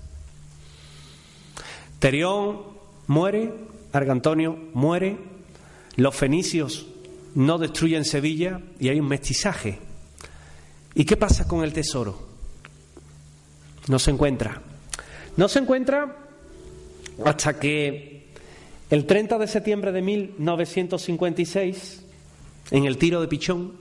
B: Terión muere, Argantonio muere, los fenicios no destruyen Sevilla y hay un mestizaje. ¿Y qué pasa con el tesoro? No se encuentra. No se encuentra hasta que el 30 de septiembre de 1956, en el Tiro de Pichón,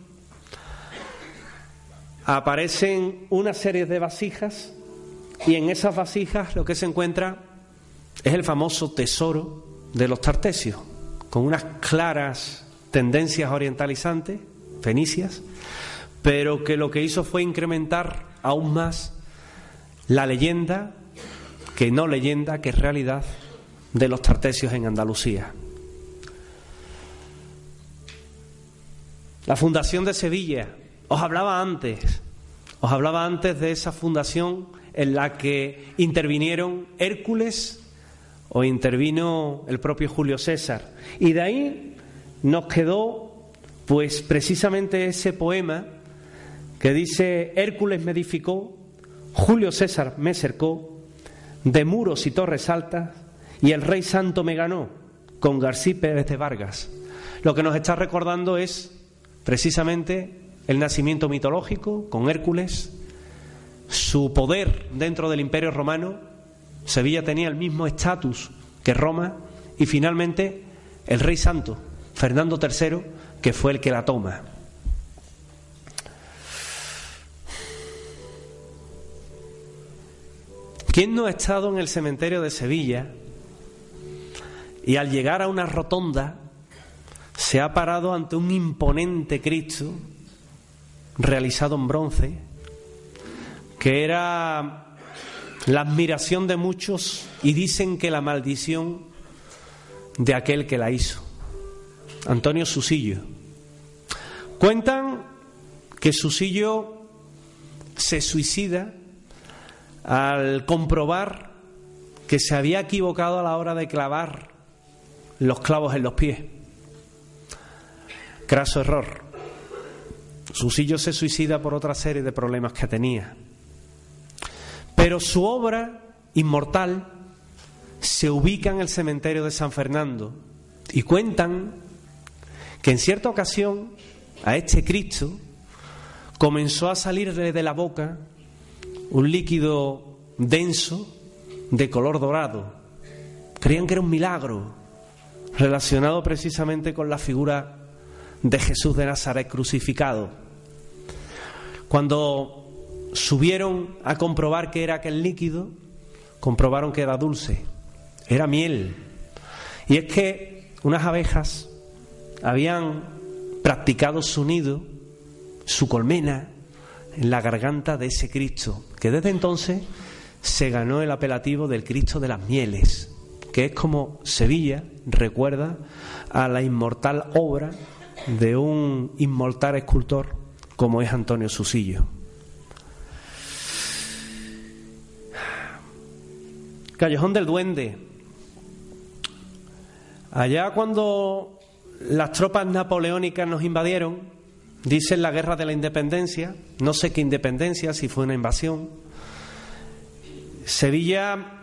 B: aparecen una serie de vasijas y en esas vasijas lo que se encuentra es el famoso tesoro de los tartesios, con unas claras tendencias orientalizantes, fenicias, pero que lo que hizo fue incrementar aún más la leyenda, que no leyenda, que es realidad, de los tartesios en Andalucía. La fundación de Sevilla, os hablaba antes de esa fundación en la que intervinieron Hércules o intervino el propio Julio César. Y de ahí nos quedó pues precisamente ese poema que dice: Hércules me edificó, Julio César me cercó, de muros y torres altas, y el Rey Santo me ganó con García Pérez de Vargas. Lo que nos está recordando es precisamente el nacimiento mitológico con Hércules, su poder dentro del Imperio Romano. Sevilla tenía el mismo estatus que Roma, y finalmente el Rey Santo, Fernando III, que fue el que la toma. ¿Quién no ha estado en el cementerio de Sevilla y al llegar a una rotonda se ha parado ante un imponente Cristo realizado en bronce, que era la admiración de muchos y dicen que la maldición de aquel que la hizo? Antonio Susillo. Cuentan que Susillo se suicida al comprobar que se había equivocado a la hora de clavar los clavos en los pies. Craso error. Susillo se suicida por otra serie de problemas que tenía. Pero su obra inmortal se ubica en el cementerio de San Fernando, y cuentan que en cierta ocasión a este Cristo comenzó a salirle de la boca un líquido denso de color dorado. Creían que era un milagro relacionado precisamente con la figura de Jesús de Nazaret crucificado. Cuando subieron a comprobar qué era aquel líquido, comprobaron que era dulce, era miel. Y es que unas abejas habían practicado su nido, su colmena, en la garganta de ese Cristo, que desde entonces se ganó el apelativo del Cristo de las Mieles, que es como Sevilla recuerda a la inmortal obra de un inmortal escultor como es Antonio Susillo. Callejón del Duende. Allá cuando las tropas napoleónicas nos invadieron, dicen la guerra de la independencia, no sé qué independencia, si fue una invasión, Sevilla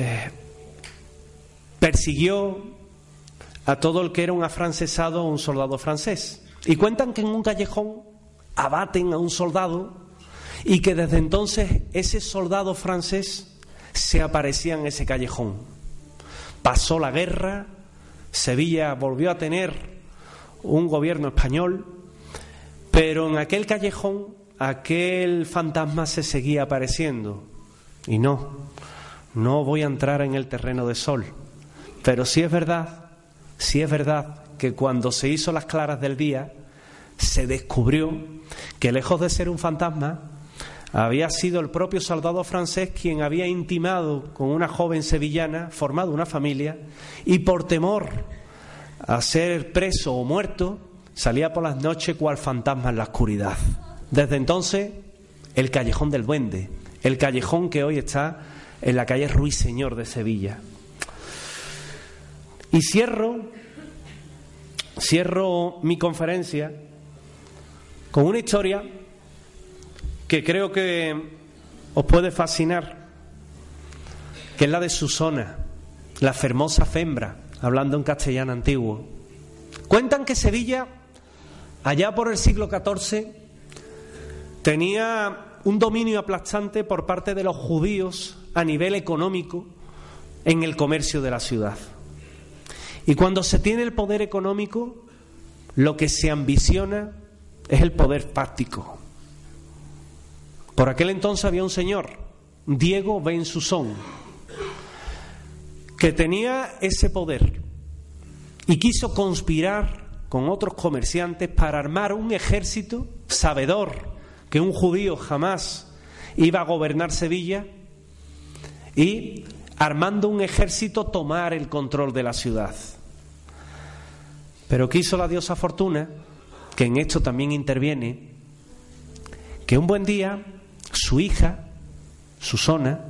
B: persiguió a todo el que era un afrancesado o un soldado francés. Y cuentan que en un callejón abaten a un soldado y que desde entonces ese soldado francés se aparecía en ese callejón. Pasó la guerra, Sevilla volvió a tener un gobierno español, pero en aquel callejón aquel fantasma se seguía apareciendo. Y no voy a entrar en el terreno de Sol, pero sí es verdad que cuando se hizo las claras del día se descubrió que lejos de ser un fantasma había sido el propio soldado francés quien había intimado con una joven sevillana, formado una familia, y por temor a ser preso o muerto salía por las noches cual fantasma en la oscuridad. Desde entonces, el Callejón del Duende, el callejón que hoy está en la calle Ruiseñor de Sevilla. Y cierro mi conferencia con una historia que creo que os puede fascinar, que es la de Susona, la fermosa fembra, hablando en castellano antiguo. Cuentan que Sevilla, allá por el siglo XIV, tenía un dominio aplastante por parte de los judíos a nivel económico en el comercio de la ciudad. Y cuando se tiene el poder económico, lo que se ambiciona es el poder fáctico. Por aquel entonces había un señor, Diego Ben Susón, que tenía ese poder y quiso conspirar con otros comerciantes para armar un ejército, sabedor que un judío jamás iba a gobernar Sevilla, y armando un ejército tomar el control de la ciudad. Pero quiso la diosa Fortuna, que en esto también interviene, que un buen día su hija, Susana,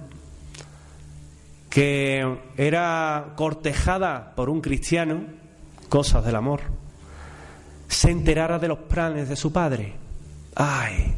B: que era cortejada por un cristiano, cosas del amor, se enterara de los planes de su padre. ¡Ay!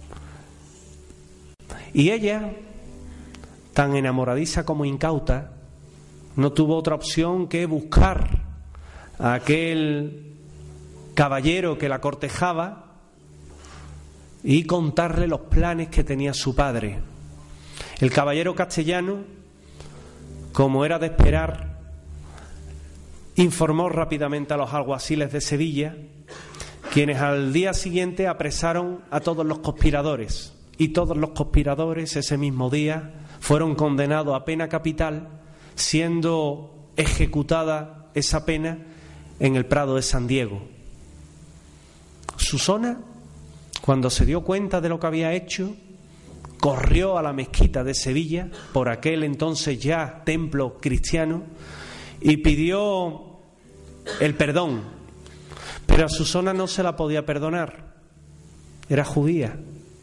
B: Y ella, tan enamoradiza como incauta, no tuvo otra opción que buscar a aquel caballero que la cortejaba y contarle los planes que tenía su padre. El caballero castellano, como era de esperar, informó rápidamente a los alguaciles de Sevilla, quienes al día siguiente apresaron a todos los conspiradores, y todos los conspiradores ese mismo día fueron condenados a pena capital, siendo ejecutada esa pena en el Prado de San Diego. Susana, cuando se dio cuenta de lo que había hecho, corrió a la mezquita de Sevilla, por aquel entonces ya templo cristiano, y pidió el perdón. Pero a Susana no se la podía perdonar, era judía.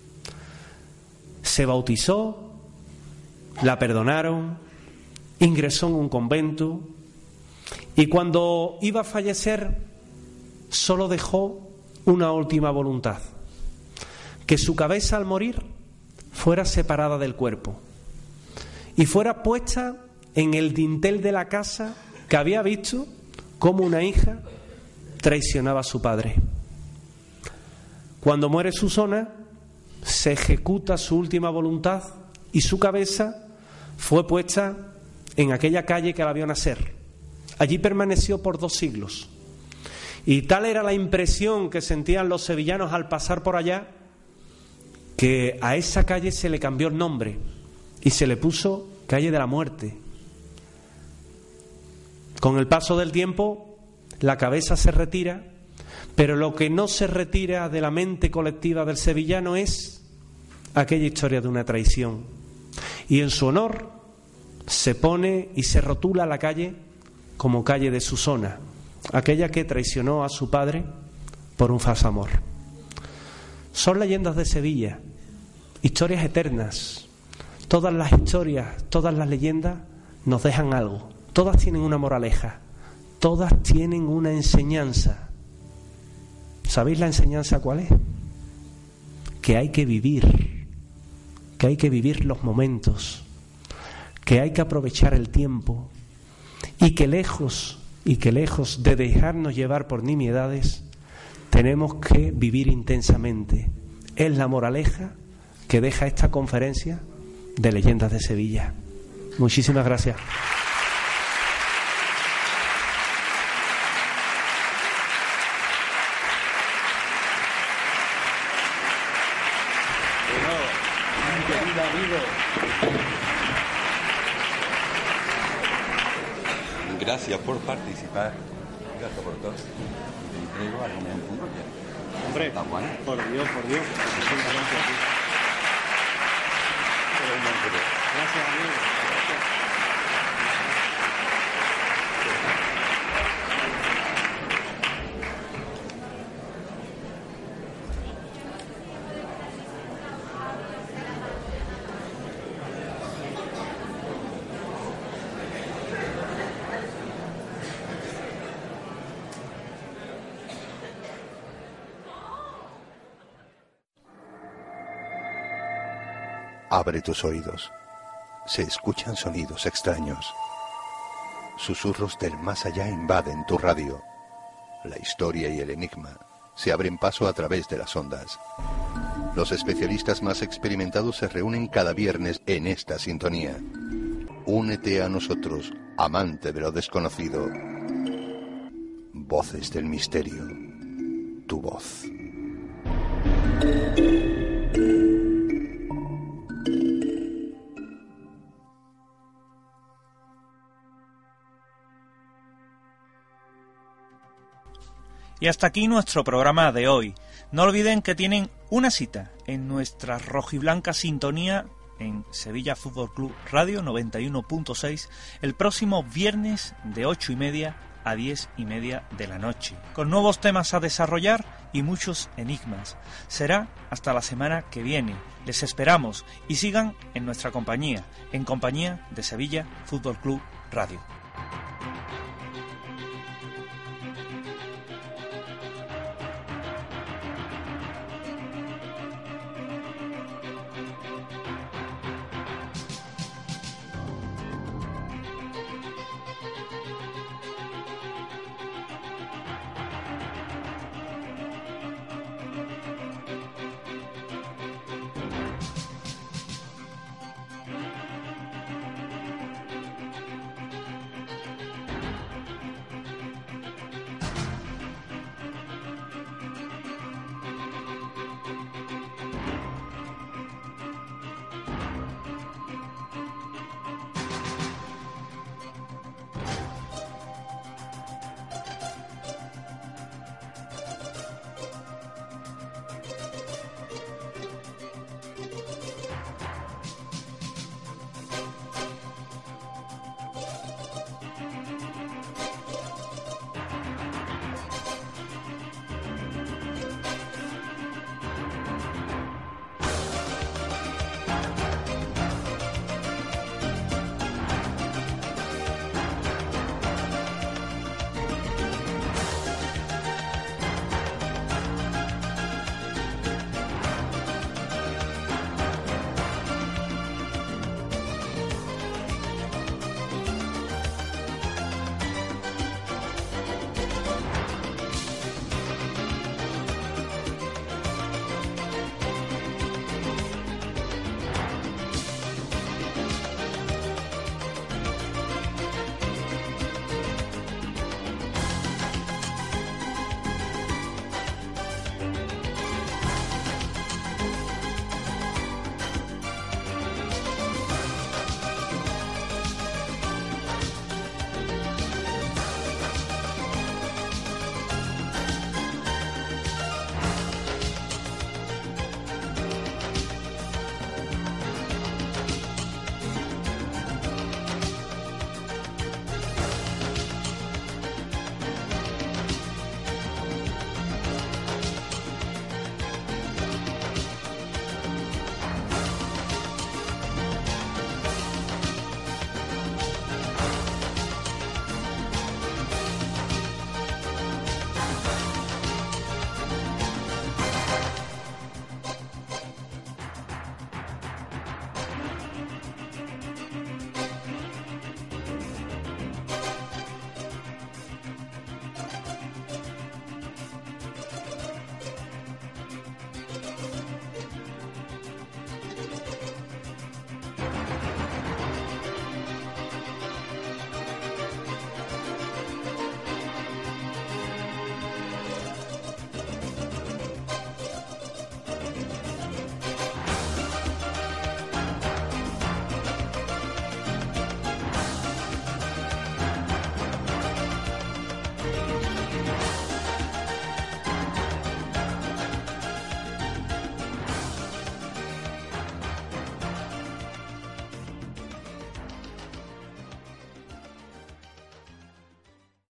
B: Se bautizó, la perdonaron, ingresó en un convento, y cuando iba a fallecer solo dejó una última voluntad: que su cabeza al morir fuera separada del cuerpo y fuera puesta en el dintel de la casa que había visto cómo una hija traicionaba a su padre. Cuando muere Susana, se ejecuta su última voluntad y su cabeza fue puesta en aquella calle que la vio nacer. Allí permaneció por 2 siglos. Y tal era la impresión que sentían los sevillanos al pasar por allá, que a esa calle se le cambió el nombre y se le puso Calle de la Muerte. Con el paso del tiempo, la cabeza se retira, pero lo que no se retira de la mente colectiva del sevillano es aquella historia de una traición. Y en su honor se pone y se rotula la calle como calle de Susana, aquella que traicionó a su padre por un falso amor. Son leyendas de Sevilla, historias eternas. Todas las historias, todas las leyendas nos dejan algo. Todas tienen una moraleja, todas tienen una enseñanza. ¿Sabéis la enseñanza cuál es? Que hay que vivir los momentos, que hay que aprovechar el tiempo, y que lejos de dejarnos llevar por nimiedades, tenemos que vivir intensamente. Es la moraleja que deja esta conferencia de Leyendas de Sevilla. Muchísimas gracias.
C: Gracias por participar. Gracias por todo. Te entrego alimento.
B: Hombre,
C: está bueno.
B: Por Dios. Gracias, amigo.
C: Abre tus oídos. Se escuchan sonidos extraños. Susurros del más allá invaden tu radio. La historia y el enigma se abren paso a través de las ondas. Los especialistas más experimentados se reúnen cada viernes en esta sintonía. Únete a nosotros, amante de lo desconocido. Voces del misterio. Tu voz.
J: Y hasta aquí nuestro programa de hoy. No olviden que tienen una cita en nuestra rojiblanca sintonía en Sevilla Fútbol Club Radio 91.6 el próximo viernes de 8:30 a 10:30 de la noche, con nuevos temas a desarrollar y muchos enigmas. Será hasta la semana que viene. Les esperamos y sigan en nuestra compañía, en compañía de Sevilla Fútbol Club Radio.